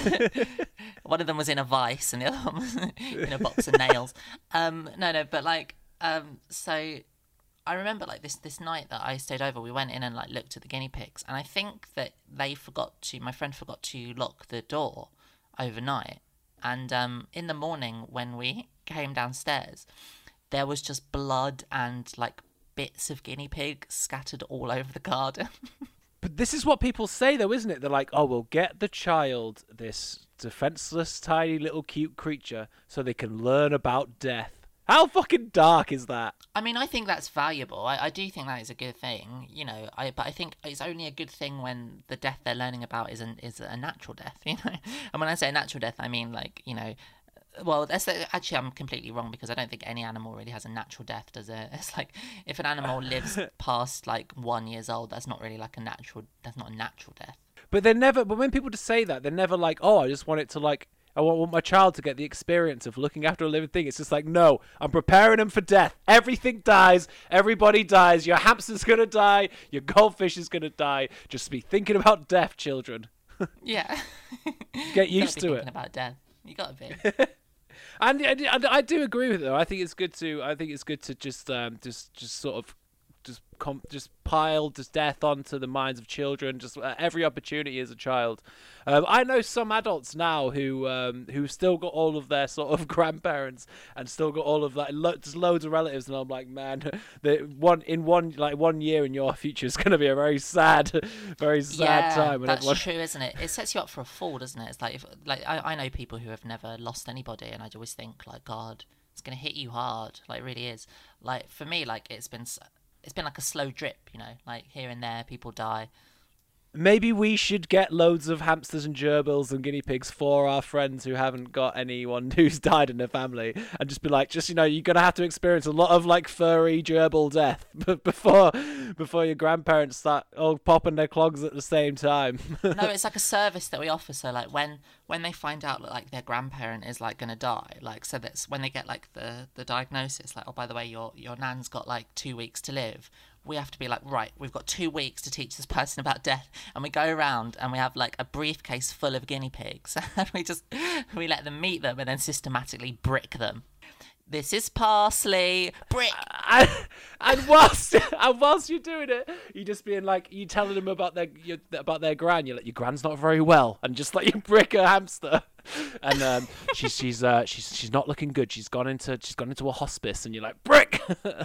one of them was in a vice, and the other one was in a box of nails. Um, no, no, but like, um, so I remember like this this night that I stayed over. We went in and like looked at the guinea pigs, and I think that they forgot to. My friend forgot to lock the door overnight, and um, in the morning when we came downstairs, there was just blood and like bits of guinea pig scattered all over the garden. But this is what people say, though, isn't it? They're like, "Oh, we'll get the child this defenseless, tiny little cute creature so they can learn about death." How fucking dark is that? I mean, I think that's valuable. I, I do think that is a good thing, you know. I but I think it's only a good thing when the death they're learning about is an is a natural death, you know. And when I say natural death, I mean like, you know. Well, that's actually I'm completely wrong because I don't think any animal really has a natural death, does it? It's like if an animal lives past like one years old, that's not really like a natural. That's not a natural death. but they're never. But when people just say that, they're never like, "Oh, I just want it to like." I want, want my child to get the experience of looking after a living thing. It's just like, no, I'm preparing them for death. Everything dies. Everybody dies. Your hamster's going to die. Your goldfish is going to die. Just be thinking about death, children. Yeah. Get You used gotta be to thinking it. about death. You gotta be. And, and, and I do agree with it, though. I think it's good to. I think it's good to just, um, just, just sort of, just, com- just pile just death onto the minds of children. Just uh, every opportunity as a child. Um, I know some adults now who, um, who still got all of their sort of grandparents and still got all of that. Lo- just loads of relatives, and I'm like, man, the one in one like one year in your future is going to be a very sad, very sad Yeah, time. when that's everyone- true, isn't it? It sets you up for a fall, doesn't it? It's like if, like I, I know people who have never lost anybody, and I always think like, God, it's gonna hit you hard. Like it really is. Like for me, like it's been s- it's been like a slow drip, you know, like here and there people die. Maybe we should get loads of hamsters and gerbils and guinea pigs for our friends who haven't got anyone who's died in their family, and just be like, just you know, you're gonna have to experience a lot of like furry gerbil death before before your grandparents start all popping their clogs at the same time. No, it's like a service that we offer. So like when when they find out that like their grandparent is like gonna die, like so that's when they get like the the diagnosis, like oh by the way your your nan's got like two weeks to live. We have to be like, right, we've got two weeks to teach this person about death. And we go around and we have like a briefcase full of guinea pigs. And we just, we let them meet them and then systematically brick them. This is parsley, brick. and, and whilst and whilst you're doing it, you just being like, you telling them about their your, about their gran. You're like, your gran's not very well, and just like you brick a hamster, and um, she's she's uh, she's she's not looking good. She's gone into she's gone into a hospice, and you're like, brick.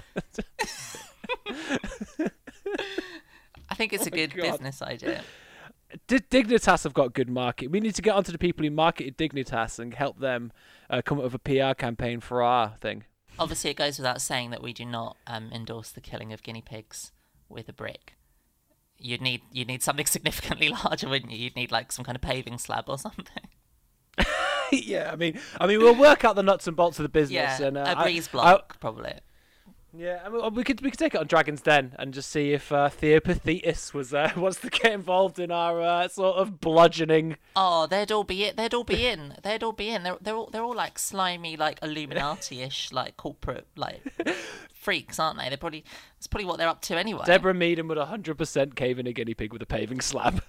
I think it's Oh a my good God. business idea. D- Dignitas have got good market. We need to get onto the people who marketed Dignitas and help them uh, come up with a P R campaign for our thing. Obviously, it goes without saying that we do not um, endorse the killing of guinea pigs with a brick. You'd need you'd need something significantly larger, wouldn't you? You'd need like some kind of paving slab or something. Yeah, I mean, I mean, we'll work out the nuts and bolts of the business. Yeah, and uh, a I- breeze I- block probably. Yeah, I mean, we could we could take it on Dragon's Den and just see if uh, Theopathetus was uh, wants to get involved in our uh, sort of bludgeoning. Oh, they'd all be it. They'd all be in. They'd all be in. They're they're all they're all like slimy, like Illuminati-ish, like corporate, like freaks, aren't they? They're probably that's probably what they're up to anyway. Deborah Meaden would one hundred percent cave in a guinea pig with a paving slab.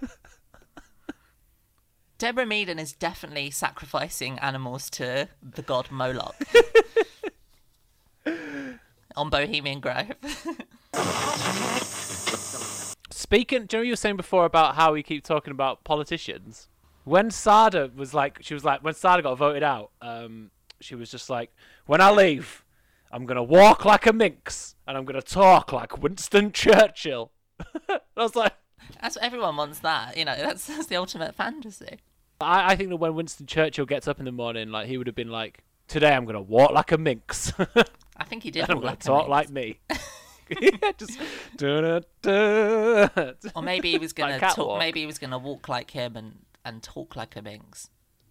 Deborah Meaden is definitely sacrificing animals to the god Moloch on Bohemian Grove. Speaking, do you know what you were saying before about how we keep talking about politicians? When Sada was like, she was like, when Sada got voted out, um, she was just like, when I leave, I'm gonna walk like a minx and I'm gonna talk like Winston Churchill. I was like, That's what everyone wants. That you know, that's that's the ultimate fantasy. I, I think that when Winston Churchill gets up in the morning, like he would have been like, today I'm gonna walk like a minx. I think he did. and I'm walk gonna like a talk minx. like me. Yeah, just da-da-da. Or maybe he was gonna Like talk. catwalk. Maybe he was gonna walk like him and and talk like a minx.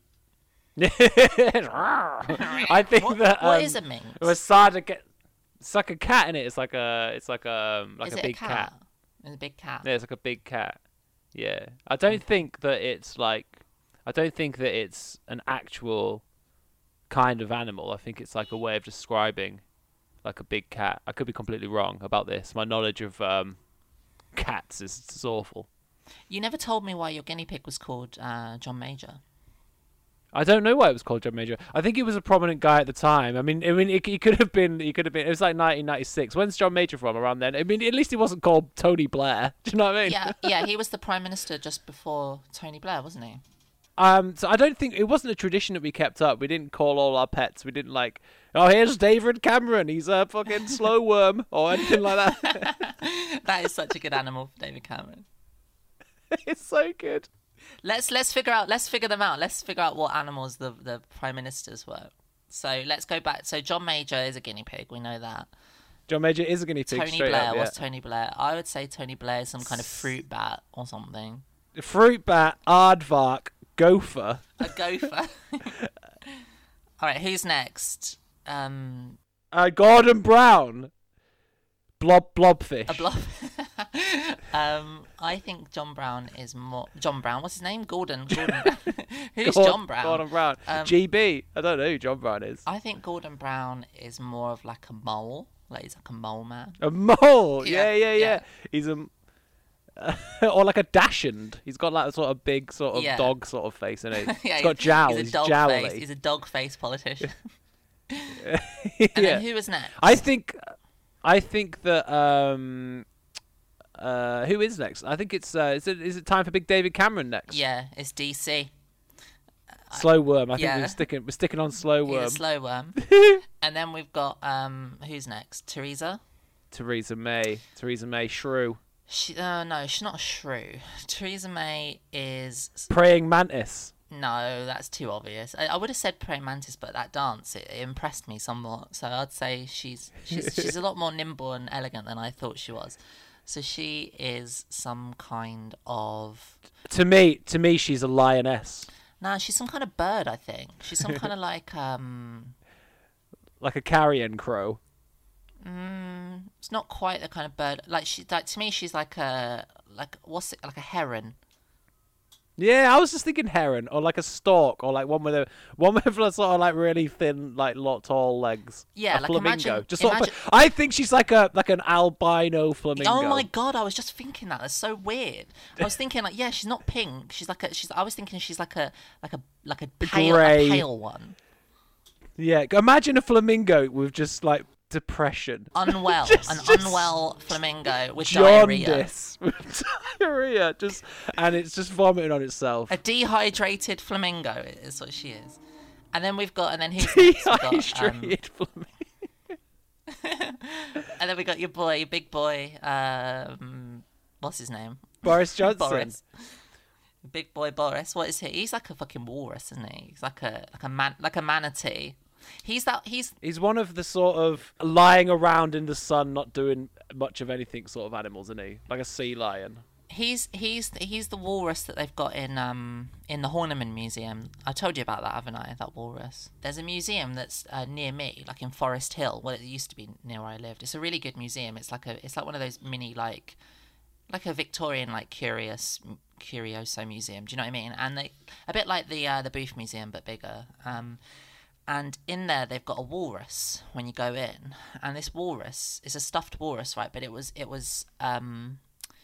I think What, that what um, is a minx? when Sada get, it's like a cat in it. It's like a, it's like a, like is a it big a cat? It's a big cat. Yeah, it's like a big cat. Yeah, I don't think that it's like, I don't think that it's an actual kind of animal. I think it's like a way of describing like a big cat. I could be completely wrong about this. My knowledge of um, cats is, is awful. You never told me why your guinea pig was called uh, John Major. I don't know why it was called John Major. I think he was a prominent guy at the time. I mean, I mean, it, he could have been. He could have been. It was like nineteen ninety-six. When's John Major from? Around then. I mean, at least he wasn't called Tony Blair. Do you know what I mean? Yeah, yeah, he was the prime minister just before Tony Blair, wasn't he? Um. So I don't think it wasn't a tradition that we kept up. We didn't call all our pets. We didn't like. Oh, here's David Cameron. He's a fucking slow worm or anything like that. That is such a good animal for David Cameron. It's so good. Let's let's figure out let's figure them out. Let's figure out what animals the the prime ministers were. So let's go back. So John Major is a guinea pig. We know that. John Major is a guinea pig. Tony straight Blair up, was yeah. Tony Blair. I would say Tony Blair is some kind of fruit bat or something. Fruit bat, aardvark, gopher. A gopher. All right, who's next? Um, Uh, Gordon Brown. blob blobfish. A blob. um, I think John Brown is more John Brown. What's his name? Gordon. Gordon. Who's Gordon, John Brown? Gordon Brown. Um, G B. I don't know who John Brown is. I think Gordon Brown is more of like a mole. Like he's like a mole man. A mole. Yeah, Yeah, yeah, yeah. yeah. He's a. Or like a dashend. He's got like a sort of big sort of Yeah. dog sort of face, isn't he? yeah, He's got jowls. He's a dog jowly. face. He's a dog face politician. yeah. And then who was next? I think, I think that um, uh, who is next? I think it's uh, is it is it time for Big David Cameron next? Yeah, it's D C. Slow worm. I think yeah. we're sticking we're sticking on slow He's worm. a slow worm. And then we've got um, who's next? Theresa. Theresa May. Theresa May Shrew. She, uh, no, she's not a shrew. Theresa May is Praying mantis. no, that's too obvious. I, I would have said praying mantis, but that dance it, it impressed me somewhat. So I'd say she's she's she's a lot more nimble and elegant than I thought she was. So she is some kind of To me, to me, she's a lioness, no, she's some kind of bird. I think she's some kind of like um. like a carrion crow. Mm, it's not quite the kind of bird. Like she, like to me, she's like a like what's it like a heron. Yeah, I was just thinking heron, or like a stork, or like one with a one with a sort of like really thin, like lot tall legs. Yeah, a like flamingo. imagine- just sort imagine- of, I think she's like a like an albino flamingo. Oh my god, I was just thinking that. That's so weird. I was thinking like, yeah, she's not pink. She's like a she's. I was thinking she's like a like a like a pale Grey. a pale one. Yeah, imagine a flamingo with just like depression, Unwell, Just- an just unwell flamingo with diarrhea. jaundice, with diarrhea, just and it's just vomiting on itself. A dehydrated flamingo is what she is. And then we've got, and then who's next? We've got, um, Dehydrated flamingo. and then we got your boy, your big boy. Um, what's his name? Boris Johnson. Boris. Big boy Boris. What is he? He's like a fucking walrus, isn't he? He's like a like a man like a manatee. He's that. He's He's one of the sort of lying around in the sun, not doing much of anything sort of animals, isn't he? Like a sea lion. he's he's he's the walrus that they've got in um in the Horniman Museum. I told you about that, haven't I? That walrus. There's a museum that's uh, near me, like in Forest Hill. Well, it used to be near where I lived. It's a really good museum. It's like a it's like one of those mini like like a Victorian like curious curioso museum. Do you know what I mean? And they a bit like the uh, the Booth Museum but bigger. Um. And in there, they've got a walrus when you go in, and this walrus is a stuffed walrus, right? But it was it was um,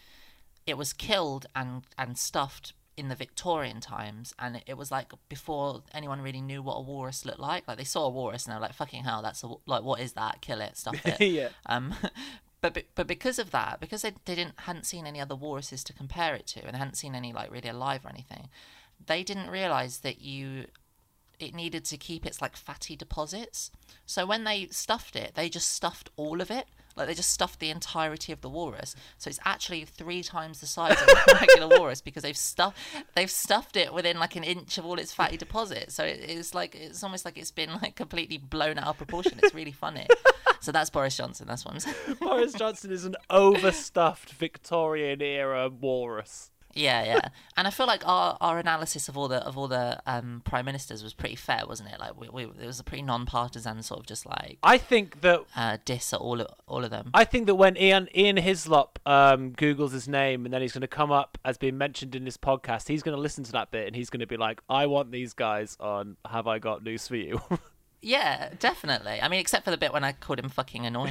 it was killed and and stuffed in the Victorian times, and it, it was like before anyone really knew what a walrus looked like. Like they saw a walrus and they were like, "Fucking hell, that's a like what is that? Kill it, stuff it." Yeah. Um, but be- but because of that, because they they didn't hadn't seen any other walruses to compare it to, and they hadn't seen any like really alive or anything, they didn't realize that you. It needed to keep its like fatty deposits. So when they stuffed it, they just stuffed all of it. Like they just stuffed the entirety of the walrus. So it's actually three times the size of a regular walrus because they've stuffed they've stuffed it within like an inch of all its fatty deposits. So it, it's like it's almost like it's been like completely blown out of proportion. It's really funny. So that's Boris Johnson. That's what I'm saying. Boris Johnson is an overstuffed Victorian era walrus. Yeah, yeah, and I feel like our, our analysis of all the of all the um, prime ministers was pretty fair, wasn't it? Like we, we it was a pretty non-partisan sort of just like I think that uh, diss at all of, all of them. I think that when Ian Ian Hislop um, Googles his name and then he's going to come up as being mentioned in this podcast, he's going to listen to that bit and he's going to be like, "I want these guys on Have I Got News for You?" Yeah, definitely. I mean, except for the bit when I called him fucking annoying.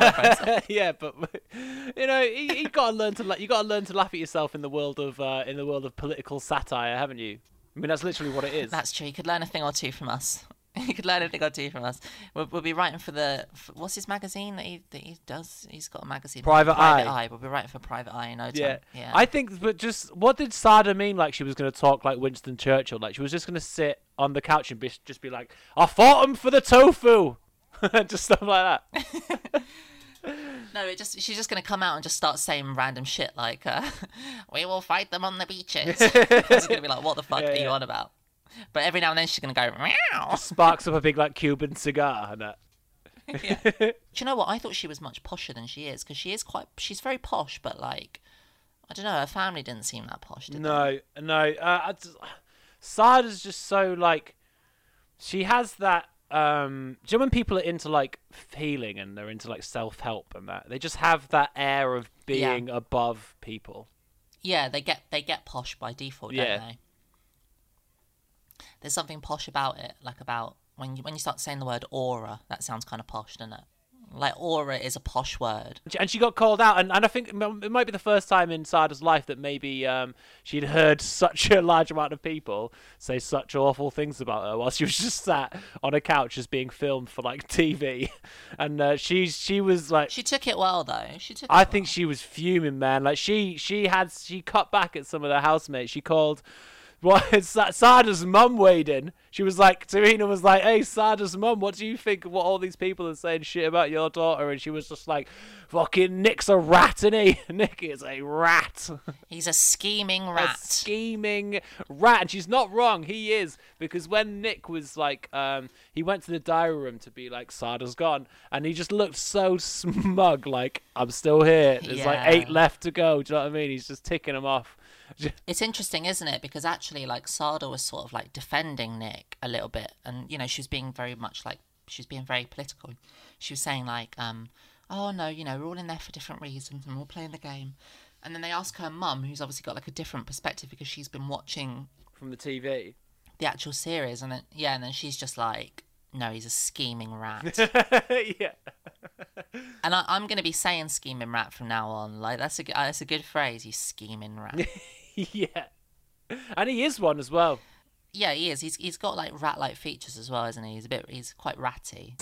Yeah, but you know, you, you got to learn to la- you got to learn to laugh at yourself in the world of uh, in the world of political satire, haven't you? I mean, that's literally what it is. That's true. You could learn a thing or two from us. You could learn a thing or two from us. We'll, we'll be writing for the for, what's his magazine that he that he does? He's got a magazine. Private Private Eye. Eye. We'll be writing for Private Eye in no time. Yeah. Yeah. I think, but just what did Sada mean? Like she was going to talk like Winston Churchill, like she was just going to sit on the couch and be, just be like, "I fought him for the tofu," just stuff like that. No, it just she's just gonna come out and just start saying random shit like, uh, "We will fight them on the beaches." It's gonna be like, "What the fuck Yeah, are you yeah. on about?" But every now and then she's gonna go, "Meow." Sparks up a big like Cuban cigar and that. Yeah. Do you know what? I thought she was much posher than she is because she is quite. She's very posh, but like, I don't know. Her family didn't seem that posh. Did they? No, no. Uh, I just, Sada's just so like, she has that um do you know when people are into like healing and they're into like self-help and that they just have that air of being Yeah. above people? Yeah, they get they get posh by default, don't Yeah. they? There's something posh about it, like about when you when you start saying the word aura, that sounds kind of posh, doesn't it? Like aura is a posh word. And she got called out, and, and I think it might be the first time in Sada's life that maybe um, she'd heard such a large amount of people say such awful things about her while she was just sat on a couch just being filmed for like T V. And uh, she she was like, She took it well though. She took. It I think well. she was fuming, man. Like she she had she cut back at some of the housemates. She called. Well, Sada's mum weighed in. She was like, Serena was like, hey, Sada's mum, what do you think of what all these people are saying shit about your daughter? And she was just like, fucking Nick's a rat, isn't he? Nick is a rat. He's a scheming A rat. scheming rat. And she's not wrong. He is. Because when Nick was like, um, he went to the diary room to be like, Sada's gone. And he just looked so smug, like, I'm still here. There's Yeah. like eight left to go. Do you know what I mean? He's just ticking them off. It's interesting, isn't it? Because actually, like, Sada was sort of like defending Nick a little bit, and you know, she was being very much like she was being very political. She was saying like, um, "Oh no, you know, we're all in there for different reasons, and we're all playing the game." And then they ask her mum, who's obviously got like a different perspective because she's been watching From the T V. the actual series, and then yeah, and then she's just like, "No, he's a scheming rat." Yeah. And I, I'm going to be saying scheming rat from now on. Like that's a g- uh, that's a good phrase. You scheming rat. Yeah. And he is one as well. Yeah, he is. He's he's got like rat-like features as well, isn't he? He's a bit. He's quite ratty.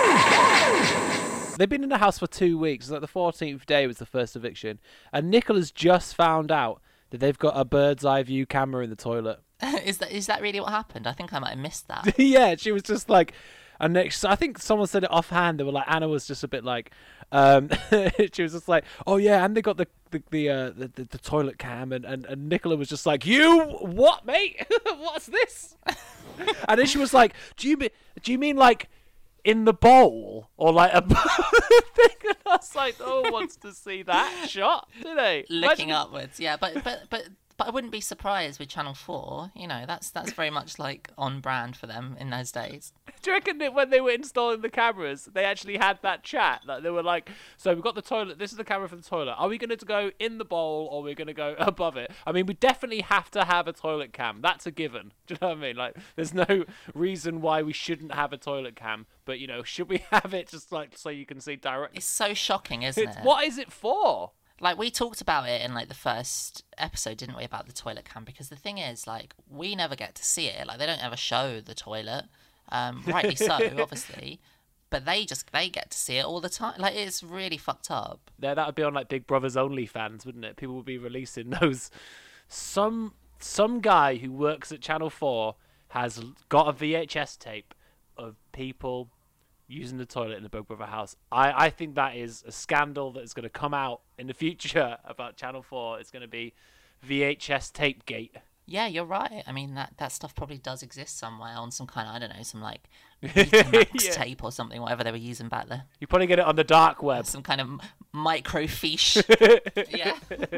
They've been in the house for two weeks. Like the fourteenth day was the first eviction. And Nicola's just found out that they've got a bird's eye view camera in the toilet. is that is that really what happened? I think I might have missed that. Yeah, she was just like, and next, I think someone said it offhand. They were like, Anna was just a bit like, um, she was just like, oh yeah, and they got the the the uh, the, the, the toilet cam, and, and and Nicola was just like, you what, mate? What's this? And then she was like, do you mean do you mean like in the bowl or like a thing? And I was like, no one wants to see that shot, do they? Looking Imagine- upwards, yeah, but but but but I wouldn't be surprised with Channel Four. You know, that's that's very much like on brand for them in those days. Do you reckon that when they were installing the cameras, they actually had that chat? Like they were like, so we've got the toilet, this is the camera for the toilet. Are we going to go in the bowl or are we going to go above it? I mean, we definitely have to have a toilet cam. That's a given. Do you know what I mean? Like, there's no reason why we shouldn't have a toilet cam. But, you know, should we have it just like so you can see directly? It's so shocking, isn't It's, it? what is it for? Like we talked about it in like the first episode, didn't we, about the toilet cam? Because the thing is, like, we never get to see it. Like they don't ever show the toilet, um, rightly so, obviously. But they just they get to see it all the time. Like it's really fucked up. Yeah, that would be on like Big Brother's OnlyFans, wouldn't it? People would be releasing those. Some some guy who works at Channel Four has got a V H S tape of people using the toilet in the Big Brother house. I, I think that is a scandal that is going to come out in the future about Channel Four. It's going to be V H S tape gate. Yeah, you're right. I mean that that stuff probably does exist somewhere on some kind of I don't know some like Betamax Yeah. tape or something, whatever they were using back there. You probably get it on the dark web. Some kind of m- microfiche. Yeah.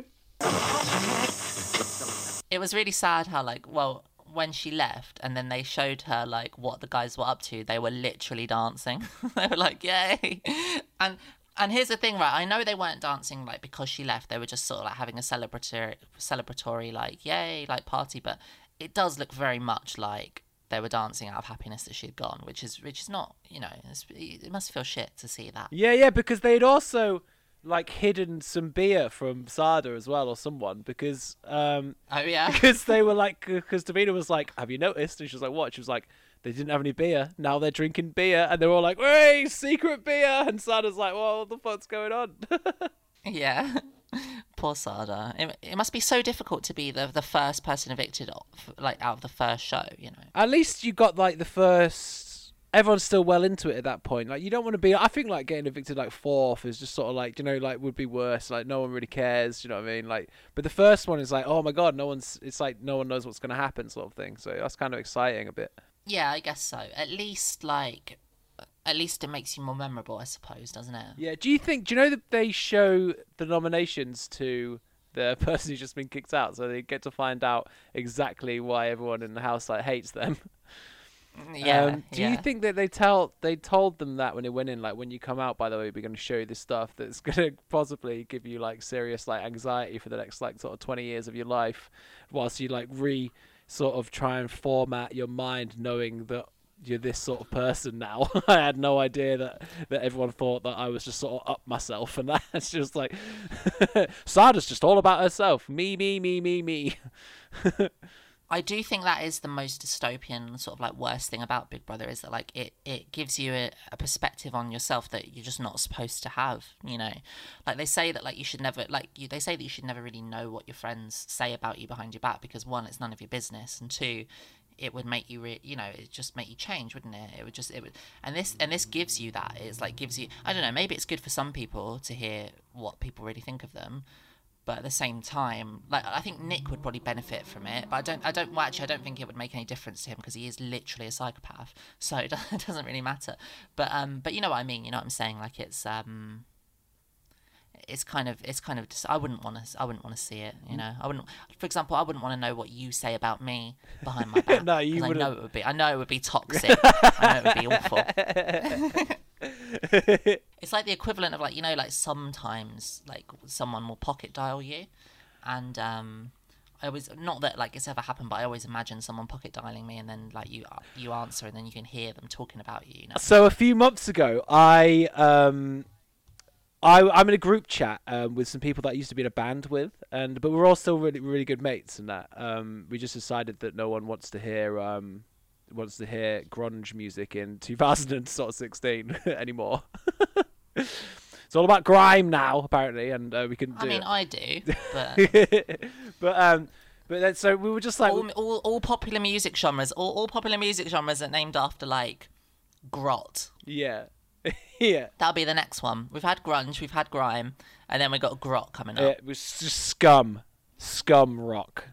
It was really sad how like well when she left and then they showed her like what the guys were up to, they were literally dancing. They were like yay. And and here's the thing, right? I know they weren't dancing like because she left. They were just sort of like having a celebratory celebratory like yay like party, but it does look very much like they were dancing out of happiness that she had gone, which is which is not, you know, it's, it must feel shit to see that. Yeah, yeah, because they'd also like hidden some beer from Sada as well, or someone, because um Oh yeah. because they were like, because Davina was like, have you noticed? And she was like, what? She was like, they didn't have any beer. Now they're drinking beer, and they're all like, hey, secret beer. And Sada's like, well, what the fuck's going on? Yeah. Poor Sada. It, it must be so difficult to be the the first person evicted off, like out of the first show, you know. At least you got like the first. Everyone's still well into it at that point. Like you don't want to be. I think like getting evicted like fourth is just sort of like, you know, like would be worse. Like no one really cares. You know what I mean? Like, but the first one is like, oh my god, no one's. It's like no one knows what's gonna happen, sort of thing. So that's kind of exciting a bit. Yeah, I guess so. At least like at least it makes you more memorable, I suppose, doesn't it? Yeah. Do you think? Do you know that they show the nominations to the person who's just been kicked out, so they get to find out exactly why everyone in the house like hates them? Yeah, Um, do yeah. you think that they tell they told them that when they went in, like, when you come out, by the way, we're going to show you this stuff that's going to possibly give you like serious like anxiety for the next like sort of twenty years of your life, whilst you like re sort of try and format your mind, knowing that you're this sort of person now. I had no idea that that everyone thought that I was just sort of up myself, and that's just like Sada's just all about herself. Me, me, me, me, me. I do think that is the most dystopian sort of like worst thing about Big Brother, is that like it, it gives you a, a perspective on yourself that you're just not supposed to have, you know. Like they say that like you should never like you they say that you should never really know what your friends say about you behind your back, because one, it's none of your business, and two, it would make you re- you know, it just make you change, wouldn't it? It would just it would and this and this gives you that. It's like gives you, I don't know, maybe it's good for some people to hear what people really think of them. But at the same time, like I think Nick would probably benefit from it. But I don't, I don't, well, actually, I don't think it would make any difference to him, because he is literally a psychopath. So it doesn't really matter. But um, but you know what I mean. You know what I'm saying? Like it's um, it's kind of, it's kind of just, I wouldn't want to, I wouldn't want to see it. You know, I wouldn't. For example, I wouldn't want to know what you say about me behind my back. No, you 'cause I wouldn't. know it would be. I know it would be toxic. I know it would be awful. It's like the equivalent of like, you know, like sometimes like someone will pocket dial you, and um I always, not that like it's ever happened, but I always imagine someone pocket dialing me, and then like you you answer, and then you can hear them talking about you, you know. So a few months ago, I um, I I'm in a group chat um, with some people that I used to be in a band with, and but we're all still really really good mates, and that um, we just decided that no one wants to hear um wants to hear grunge music in two thousand sixteen anymore. It's all about grime now, apparently, and uh, we can. Do I mean, it. I do, but but um, but then so we were just like all, all all popular music genres, all all popular music genres are named after like grot. yeah, yeah. That'll be the next one. We've had grunge, we've had grime, and then we got grot coming up. It was just scum, scum rock.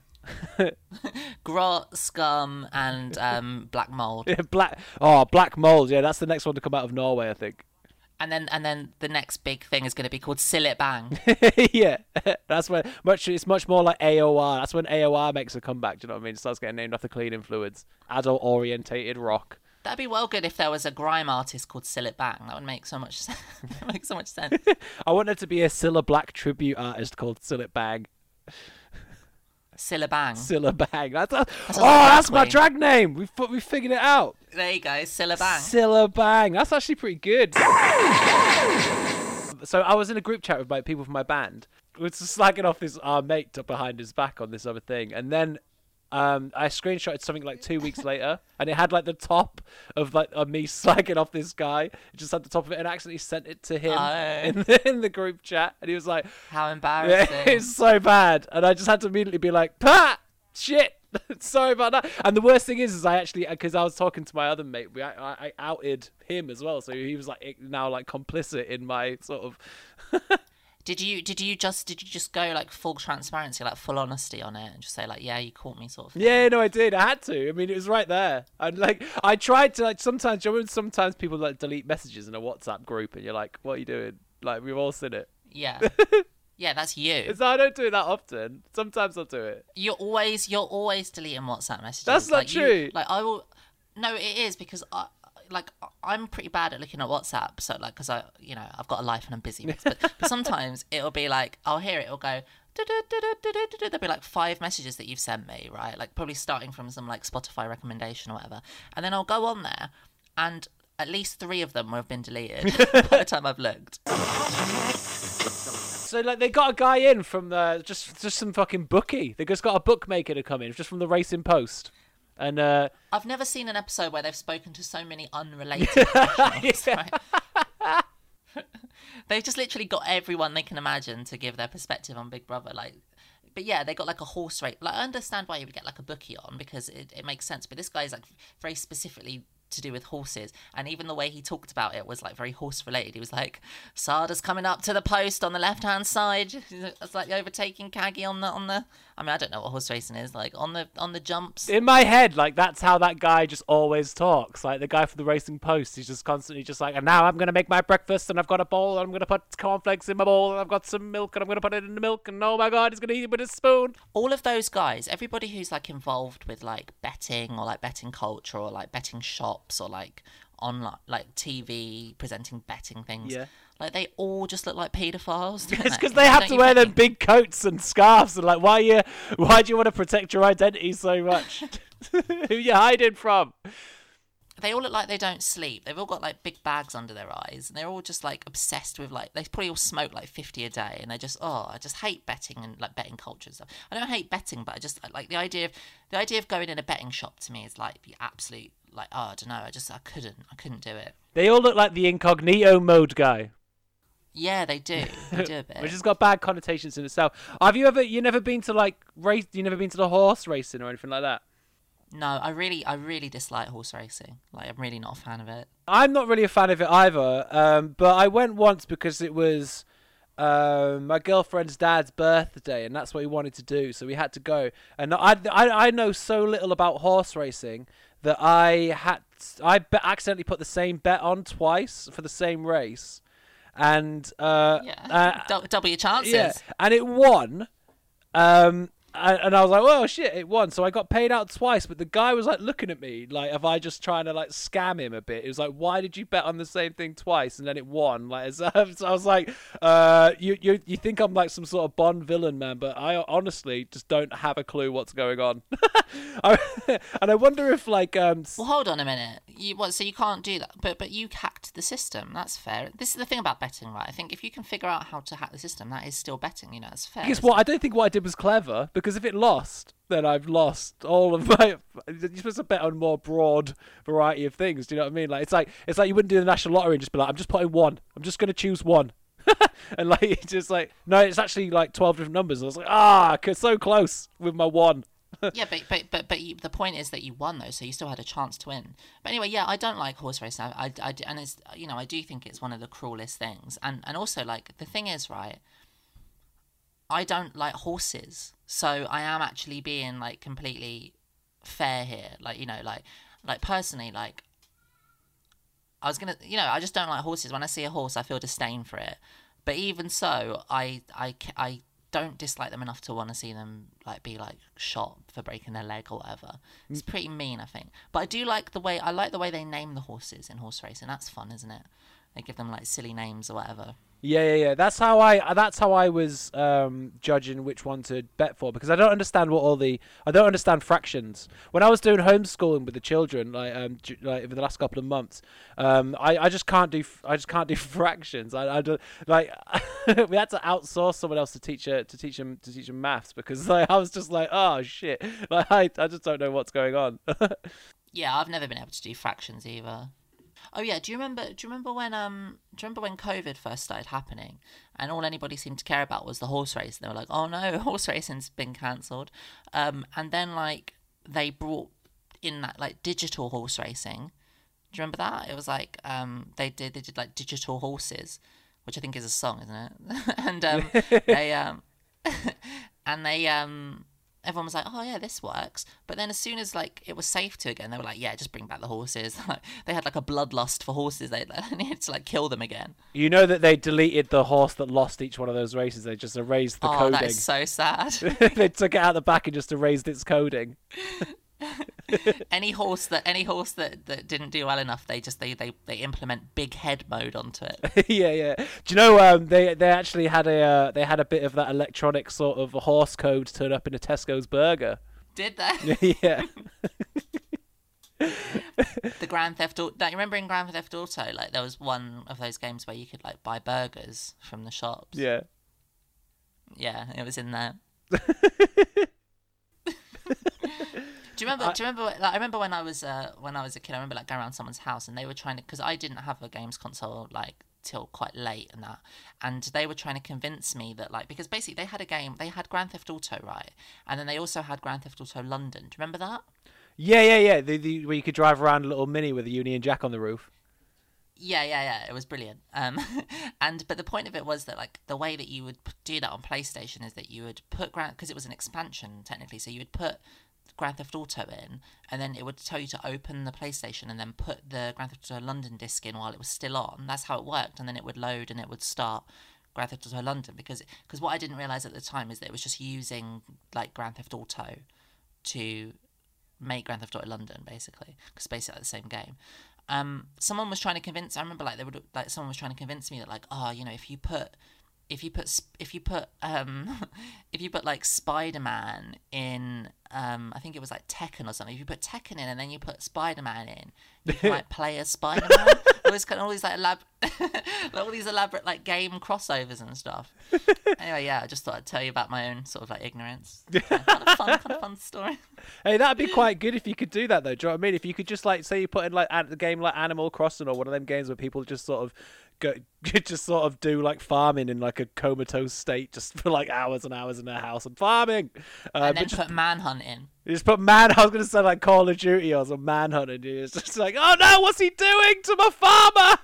Grot, scum, and um, black mold. Yeah, black. Oh, black mold. Yeah, that's the next one to come out of Norway, I think. And then and then the next big thing is going to be called Sillet Bang. Yeah, that's when much. It's much more like A O R. That's when A O R makes a comeback. Do you know what I mean? It starts getting named after clean influence, adult orientated rock. That'd be well good if there was a grime artist called Sillet Bang. That would make so much sense. make so much sense. I want there to be a Cilla Black tribute artist called Sillet Bang. Sillet Bang. Cilla Bang. That's a, That oh, sounds like a that's drag my queen. drag name. We we figured it out. There you go, Sillet Bang. Cilla Bang. That's actually pretty good. So I was in a group chat with my people from my band. We were just slagging off this our mate up behind his back on this other thing, and then um, I screenshotted something like two weeks later, and it had like the top of like of me slagging off this guy. It just had the top of it, and I accidentally sent it to him Oh. in the in the group chat, and he was like, How yeah, embarrassing. "It's so bad," and I just had to immediately be like, "Pat, shit." Sorry about that. And the worst thing is, is I actually, because I was talking to my other mate, we, I, I outed him as well, so he was like now like complicit in my sort of. Did you did you just did you just go like full transparency, like full honesty on it, and just say like, yeah, you caught me, sort of thing? Yeah, no, I did. I had to. I mean, it was right there. And like, I tried to like sometimes. You know, when sometimes people like delete messages in a WhatsApp group, and you're like, "What are you doing?" Like, we've all seen it. Yeah. Yeah, that's you. So I don't do it that often. Sometimes I'll do it. You're always you're always deleting WhatsApp messages. That's not like, you- true. like I will. No, it is, because I like I'm pretty bad at looking at WhatsApp. So like, because I you know I've got a life and I'm busy. But, but sometimes it'll be like I'll hear it. It'll go. "Du-du-du-du-du-du-du." There'll be like five messages that you've sent me, right? Like probably starting from some like Spotify recommendation or whatever, and then I'll go on there, and at least three of them will have been deleted by the time I've looked. So like, they got a guy in from the just just some fucking bookie. They just got a bookmaker to come in just from the Racing Post, and uh, I've never seen an episode where they've spoken to so many unrelated professionals. Right? They've just literally got everyone they can imagine to give their perspective on Big Brother. Like, but yeah, they got like a horse race. Like, I understand why you would get like a bookie on, because it, it makes sense. But this guy's like very specifically to do with horses, and even the way he talked about it was like very horse related. He was like, Sada's coming up to the post on the left hand side. It's like overtaking Kagi on the on the I mean, I don't know what horse racing is like on the on the jumps. In my head, like that's how that guy just always talks. Like the guy from the Racing Post, he's just constantly just like, and now I'm gonna make my breakfast, and I've got a bowl, and I'm gonna put cornflakes in my bowl, and I've got some milk, and I'm gonna put it in the milk, and oh my god, he's gonna eat it with a spoon. All of those guys, everybody who's like involved with like betting or like betting culture or like betting shops or like on like, like T V presenting betting things. Yeah. Like they all just look like paedophiles. It's because they have to wear them big coats and scarves, and like, why you, why do you want to protect your identity so much? Who you hiding from? They all look like they don't sleep. They've all got like big bags under their eyes, and they're all just like obsessed with like they probably all smoke like fifty a day, and they just oh I just hate betting and like betting culture and stuff. I don't hate betting, but I just like the idea of the idea of going in a betting shop to me is like the absolute like oh I don't know I just I couldn't I couldn't do it. They all look like the incognito mode guy. Yeah, they do. They do a bit. Which has got bad connotations in itself. Have you ever you never been to like race? You never been to the horse racing or anything like that? No, I really, I really dislike horse racing. Like, I'm really not a fan of it. I'm not really a fan of it either. Um, but I went once because it was um, my girlfriend's dad's birthday, and that's what he wanted to do. So we had to go. And I, I, I know so little about horse racing that I had, I be- accidentally put the same bet on twice for the same race, and uh, yeah, uh, D- double your chances. Yeah, and it won. Um. And I was like, well, shit, it won. So I got paid out twice, but the guy was like looking at me like, have I just trying to like scam him a bit? It was like, why did you bet on the same thing twice and then it won? Like, so I was like, uh, you you you think I'm like some sort of Bond villain, man? But I honestly just don't have a clue what's going on. I, and I wonder if like, um, well, hold on a minute. You what? So you can't do that, but but you hacked the system. That's fair. This is the thing about betting, right? I think if you can figure out how to hack the system, that is still betting. You know, it's fair. Because what I don't think what I did was clever. Because if it lost, then I've lost all of my. You're supposed to bet on more broad variety of things. Do you know what I mean? Like it's like it's like you wouldn't do the national lottery and just be like, I'm just putting one. I'm just gonna choose one, and like it's just like no, it's actually like twelve different numbers. I was like, ah, so close with my one. Yeah, but but but but you, the point is that you won though, so you still had a chance to win. But anyway, yeah, I don't like horse racing. I, I, I and it's you know I do think it's one of the cruelest things. And and also like the thing is right. I don't like horses, so I am actually being like completely fair here. Like you know, like like personally, like I was gonna, you know, I just don't like horses. When I see a horse, I feel disdain for it. But even so, I I I don't dislike them enough to want to see them like be like shot for breaking their leg or whatever. It's pretty mean, I think. But I do like the way I like the way they name the horses in horse racing. That's fun, isn't it? They give them like silly names or whatever. Yeah, yeah, yeah. That's how I. That's how I was um, judging which one to bet for because I don't understand what all the. I don't understand fractions. When I was doing homeschooling with the children, like um, j- like over the last couple of months, um, I, I just can't do. I just can't do fractions. I, I don't like. We had to outsource someone else to teach her to teach them to teach them maths because like I was just like, oh shit, like I, I just don't know what's going on. Yeah, I've never been able to do fractions either. Oh yeah, do you remember? Do you remember when um? Do you remember when COVID first started happening, and all anybody seemed to care about was the horse race? And they were like, "Oh no, horse racing's been cancelled," um, and then like they brought in that like digital horse racing. Do you remember that? It was like um they did they did like digital horses, which I think is a song, isn't it? and um they um and they um. Everyone was like, oh yeah, this works. But then as soon as like it was safe to again, they were like, yeah, just bring back the horses. They had like a bloodlust for horses. They needed to like kill them again. You know that they deleted the horse that lost each one of those races. They just erased the oh, coding. Oh, that is so sad. They took it out the back and just erased its coding. any horse that any horse that, that didn't do well enough, they just they, they, they implement big head mode onto it. yeah, yeah. Do you know um they they actually had a uh, they had a bit of that electronic sort of horse code turn up in a Tesco's burger. Did they? Yeah. The Grand Theft Auto. Don't you remember in Grand Theft Auto, like there was one of those games where you could like buy burgers from the shops. Yeah. Yeah, it was in there. Do you remember? I, do you remember? Like, I remember when I was uh, when I was a kid. I remember like going around someone's house and they were trying to, because I didn't have a games console like till quite late and that, and they were trying to convince me that like because basically they had a game, they had Grand Theft Auto, right, and then they also had Grand Theft Auto London. Do you remember that? Yeah, yeah, yeah. The, the where you could drive around a little mini with a Union Jack on the roof. Yeah, yeah, yeah. It was brilliant. Um, and but the point of it was that like the way that you would p- do that on PlayStation is that you would put Grand because it was an expansion technically, so you would put Grand Theft Auto in, and then it would tell you to open the PlayStation and then put the Grand Theft Auto London disc in while it was still on. That's how it worked, and then it would load and it would start Grand Theft Auto London because because what I didn't realize at the time is that it was just using like Grand Theft Auto to make Grand Theft Auto London basically because basically it's the same game. Um, someone was trying to convince. I remember like they would like someone was trying to convince me that like oh you know if you put if you put if you put um if you put like Spider-Man in um I think it was like Tekken or something. If you put Tekken in and then you put Spider-Man in, you can like play as Spider-Man. It was kind of all these like elab- like, all these elaborate like game crossovers and stuff. Anyway, yeah, I just thought I'd tell you about my own sort of like ignorance. Kind of fun, kind of fun story. Hey, that'd be quite good if you could do that, though. Do you know what I mean? If you could just like say you put in like a game like Animal Crossing or one of them games where people just sort of go, just sort of do like farming in like a comatose state, just for like hours and hours in their house and farming. Uh, And then but just, put Manhunt in. you just put man. I was gonna say like Call of Duty or some Manhunt, and you're just like, oh no, what's he doing to my farmer?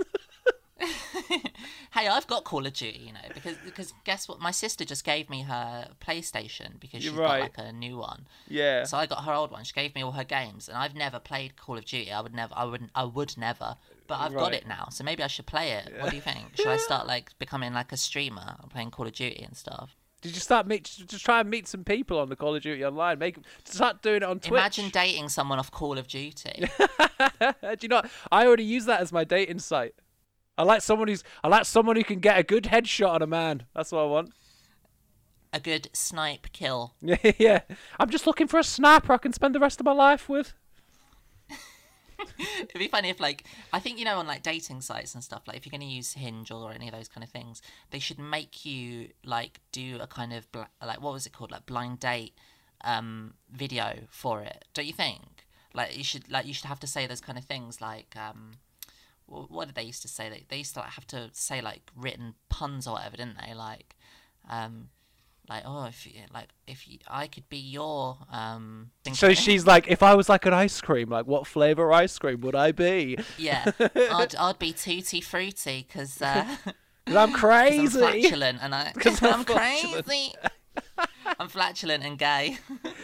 Hey, I've got Call of Duty, you know, because because guess what? My sister just gave me her PlayStation because she's You're right. got like a new one. Yeah. So I got her old one. She gave me all her games, and I've never played Call of Duty. I would never. I would. I would never. But I've got Right. it now, so maybe I should play it. What do you think? Should I start like becoming like a streamer, playing Call of Duty and stuff? Did you start meet? Just just try and meet some people on the Call of Duty online. Make start doing it on Twitch. Imagine dating someone off Call of Duty. Do you know? I already use that as my dating site. I like someone who's. I like someone who can get a good headshot on a man. That's what I want. A good snipe kill. Yeah, yeah. I'm just looking for a sniper I can spend the rest of my life with. It'd be funny if, like, I think, you know, on like dating sites and stuff, like if you're going to use Hinge or any of those kind of things, they should make you like do a kind of bl- like what was it called, like blind date um video for it. Don't you think? Like you should like you should have to say those kind of things like um. wh- What did they used to say? They they used to like, have to say like written puns or whatever, didn't they? Like, um, like oh, if you, like if you, I could be your um. thing- So she's like, if I was like an ice cream, like what flavor ice cream would I be? Yeah, I'd I'd be tutti frutti because uh, 'Cause I'm 'cause I'm crazy. flatulent and I 'Cause I'm, I'm flatulent. crazy. I'm flatulent and gay.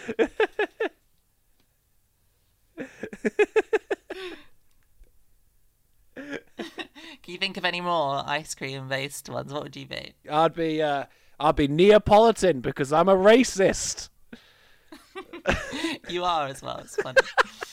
Can you think of any more ice cream based ones? What would you be? I'd be. Uh, I'd be Neapolitan because I'm a racist. You are as well. It's funny.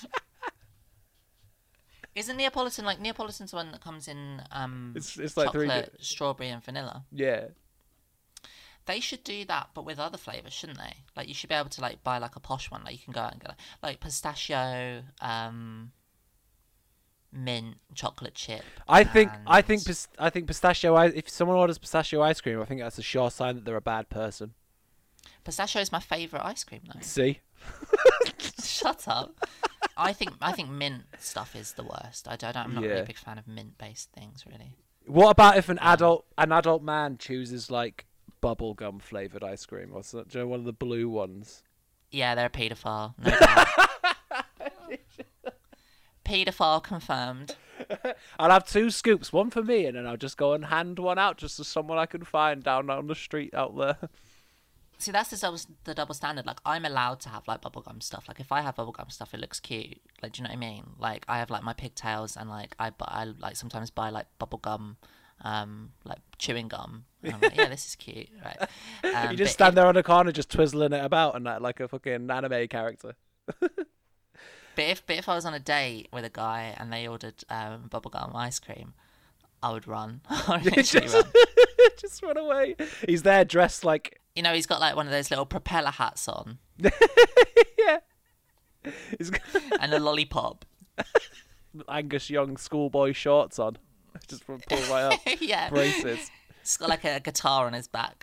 Isn't Neapolitan like Neapolitan's the one that comes in um It's it's like three. chocolate, strawberry, and vanilla? Yeah. They should do that, but with other flavors, shouldn't they? Like you should be able to like buy like a posh one. Like you can go out and get like, like pistachio, um, mint, chocolate chip. I think I and- think pis- I think pistachio ice. If someone orders pistachio ice cream, I think that's a sure sign that they're a bad person. pistachio is my favorite ice cream though. See. Shut up. I think I think mint stuff is the worst. I don't. I'm not really Yeah. a big fan of mint based things really. What about if an adult an adult man chooses like bubblegum flavored ice cream or something? Do you know, one of the blue ones? Yeah, they're a paedophile. No doubt. Paedophile confirmed. I'll have two scoops, one for me, and then I'll just go and hand one out just to someone I can find down on the street out there. See, that's the double, the double standard. Like, I'm allowed to have like bubblegum stuff. Like, if I have bubblegum stuff, it looks cute. Like, do you know what I mean? Like, I have like my pigtails, and like I, bu- I like sometimes buy like bubblegum, um, like chewing gum. And I'm like, yeah, this is cute, right? Um, You just but stand there on the corner, just twizzling it about, and that like a fucking anime character. But if but if I was on a date with a guy and they ordered um, bubblegum ice cream, I would run. I would literally just, run. just run away. He's there dressed like You know, he's got like one of those little propeller hats on yeah. He's got and a lollipop. Angus Young schoolboy shorts on. Just pull right up. Yeah, Braces. he's got like a guitar on his back.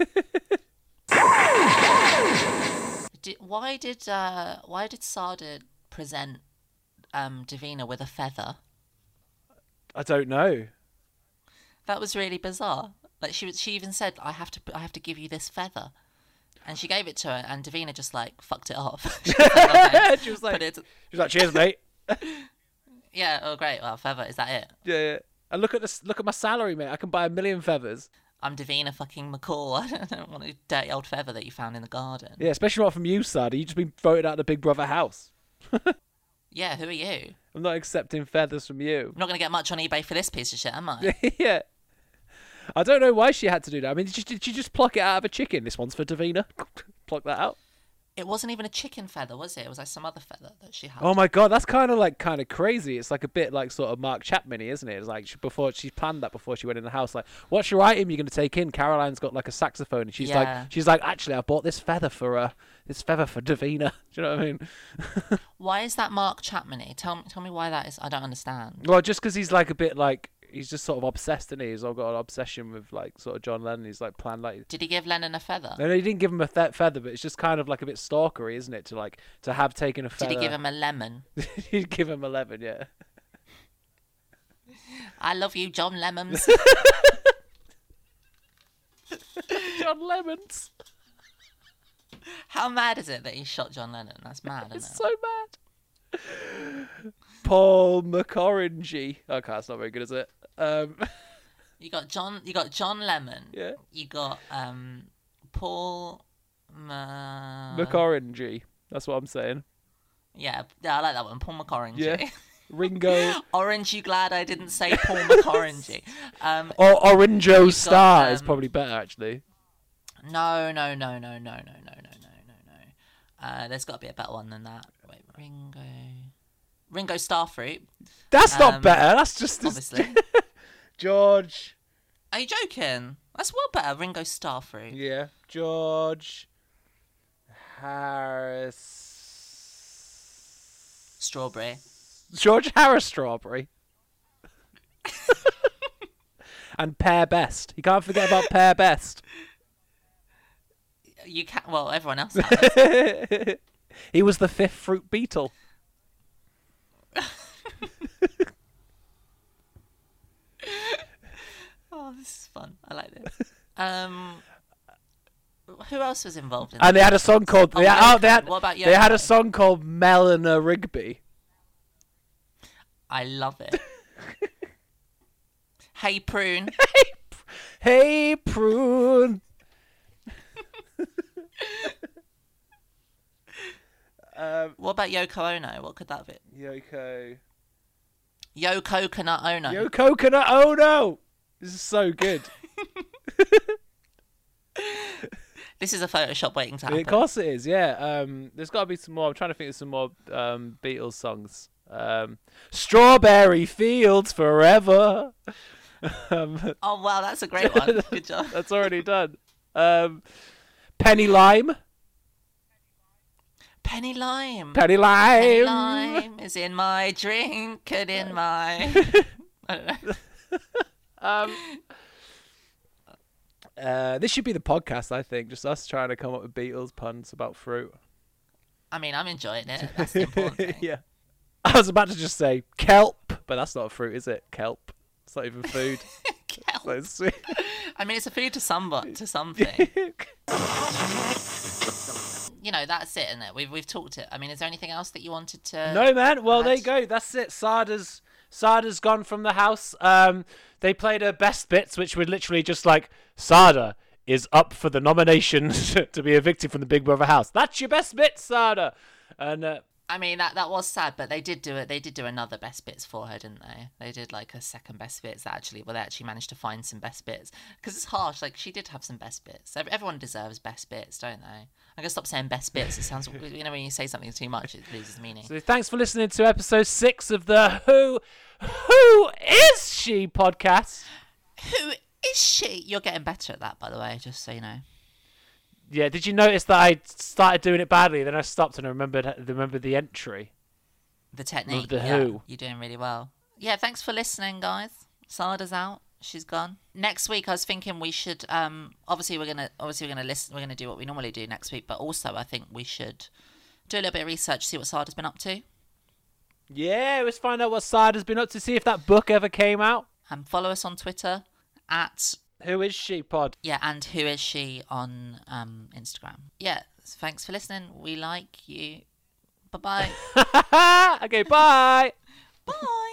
Did, why did uh, why did Sada present um, Davina with a feather? I don't know. That was really bizarre. Like she was, she even said, "I have to, I have to give you this feather," and she gave it to her, and Davina just like fucked it off. She was like, "Okay." She was like, Put it- she was like, cheers, mate. Yeah. Oh, great. Well, feather. Is that it? Yeah, yeah. And look at this. Look at my salary, mate. I can buy a million feathers. I'm Davina fucking McCall. I don't want a dirty old feather that you found in the garden. Yeah, especially not from you, Sada. You just been voted out of the Big Brother house. Yeah. Who are you? I'm not accepting feathers from you. I'm not going to get much on eBay for this piece of shit, am I? Yeah. I don't know why she had to do that. I mean, did she, did she just pluck it out of a chicken? This one's for Davina. Pluck that out. It wasn't even a chicken feather, was it? It was like some other feather that she had. Oh my god, that's kind of like kind of crazy. It's like a bit like sort of Mark Chapman-y, isn't it? It's like she, before she planned that before she went in the house. Like, what's your item you're going to take in? Caroline's got like a saxophone, and she's Yeah. like, she's like, actually, I bought this feather for uh, this feather for Davina. Do you know what I mean? Why is that Mark Chapman-y? Tell me, tell me why that is. I don't understand. Well, just because he's like a bit like he's just sort of obsessed, isn't he? He's all got an obsession with like sort of John Lennon. He's like planned like. Did he give Lennon a feather? No, no, he didn't give him a th- feather, but it's just kind of like a bit stalkery, isn't it? To like to have taken a feather. Did he give him a lemon? He'd give him eleven, yeah. I love you, John Lemons. John Lemons. How mad is it that he shot John Lennon? That's mad, isn't It's it? so mad. Paul McOrangy. Okay, that's not very good, is it? Um, You got John. You got John Lemon. yeah. You got um, Paul. Ma... McOrangy. That's what I'm saying. Yeah, yeah, I like that one. Paul McOrangy. Yeah. Ringo. Orange, you glad I didn't say Paul McOrangy? Um, Or Orango Star is um, probably better, actually. no, no, no, no, no, no, no, no, no, no, no. Uh, there's got to be a better one than that. Wait, Ringo. Ringo Starfruit. That's not Um, better. That's just obviously. George. Are you joking? That's well better. Ringo Starfruit. Yeah. George Harris. Strawberry. George Harris Strawberry. And Pear Best. You can't forget about Pear Best. You can't. Well, everyone else has. He was the fifth fruit beetle. Oh, this is fun. I like this. Um, who else was involved in? And they this? had a song called. Oh, they, oh, Yoko. they had. What about They had a Yoko? song called Melina Rigby. I love it. Hey Prune. Hey prune. um, What about Yoko Ono? What could that be? Yoko. Yo Coconut Ono. Yo coconut. Oh no! This is so good. This is a Photoshop waiting to happen. Of course it is. Yeah. Um, there's got to be some more. I'm trying to think of some more um, Beatles songs. Um, Strawberry Fields Forever. um, Oh wow, that's a great one. Good job. That's already done. Um, Penny Lime. Penny Lime. Penny Lime. Penny Lime is in my drink and in my. I don't know. Um, uh, this should be the podcast, I think. Just us trying to come up with Beatles puns about fruit. I mean, I'm enjoying it. That's the important thing. Yeah. I was about to just say kelp, but that's not a fruit, is it? Kelp. It's not even food. Kelp. So it's sweet. I mean, it's a food to some, to something. You know, that's it, isn't it? We've we've talked it. I mean, is there anything else that you wanted to? No, man. Well, there you add? go. That's it. Sada's Sada's gone from the house. Um, they played her best bits, which were literally just like Sada is up for the nomination to be evicted from the Big Brother house. That's your best bit, Sada. And uh, I mean, that that was sad, but they did do it. They did do another best bits for her, didn't they? They did like a second best bits. That actually, well, they actually managed to find some best bits because it's harsh. Like she did have some best bits. Ev- Everyone deserves best bits, don't they? I'm gonna stop saying best bits. It sounds, you know, when you say something too much, it loses meaning. so thanks for listening to episode six of the Who Who Is She podcast. Who is she? You're getting better at that, by the way. Just so you know. Yeah, did you notice that I started doing it badly, then I stopped and I remembered remembered the entry? The technique. the yeah, Who. You're doing really well. Yeah, thanks for listening, guys. Sada's out. She's gone. Next week, I was thinking we should. Um, obviously, we're gonna obviously we're gonna listen. We're gonna do what we normally do next week, but also I think we should do a little bit of research, see what Sada's been up to, Yeah, let's find out what Sada's been up to, see if that book ever came out. and follow us on Twitter at Who Is She pod. yeah, and who is she on um Instagram. Yeah, thanks for listening. We like you. Bye bye. Okay, bye. Bye.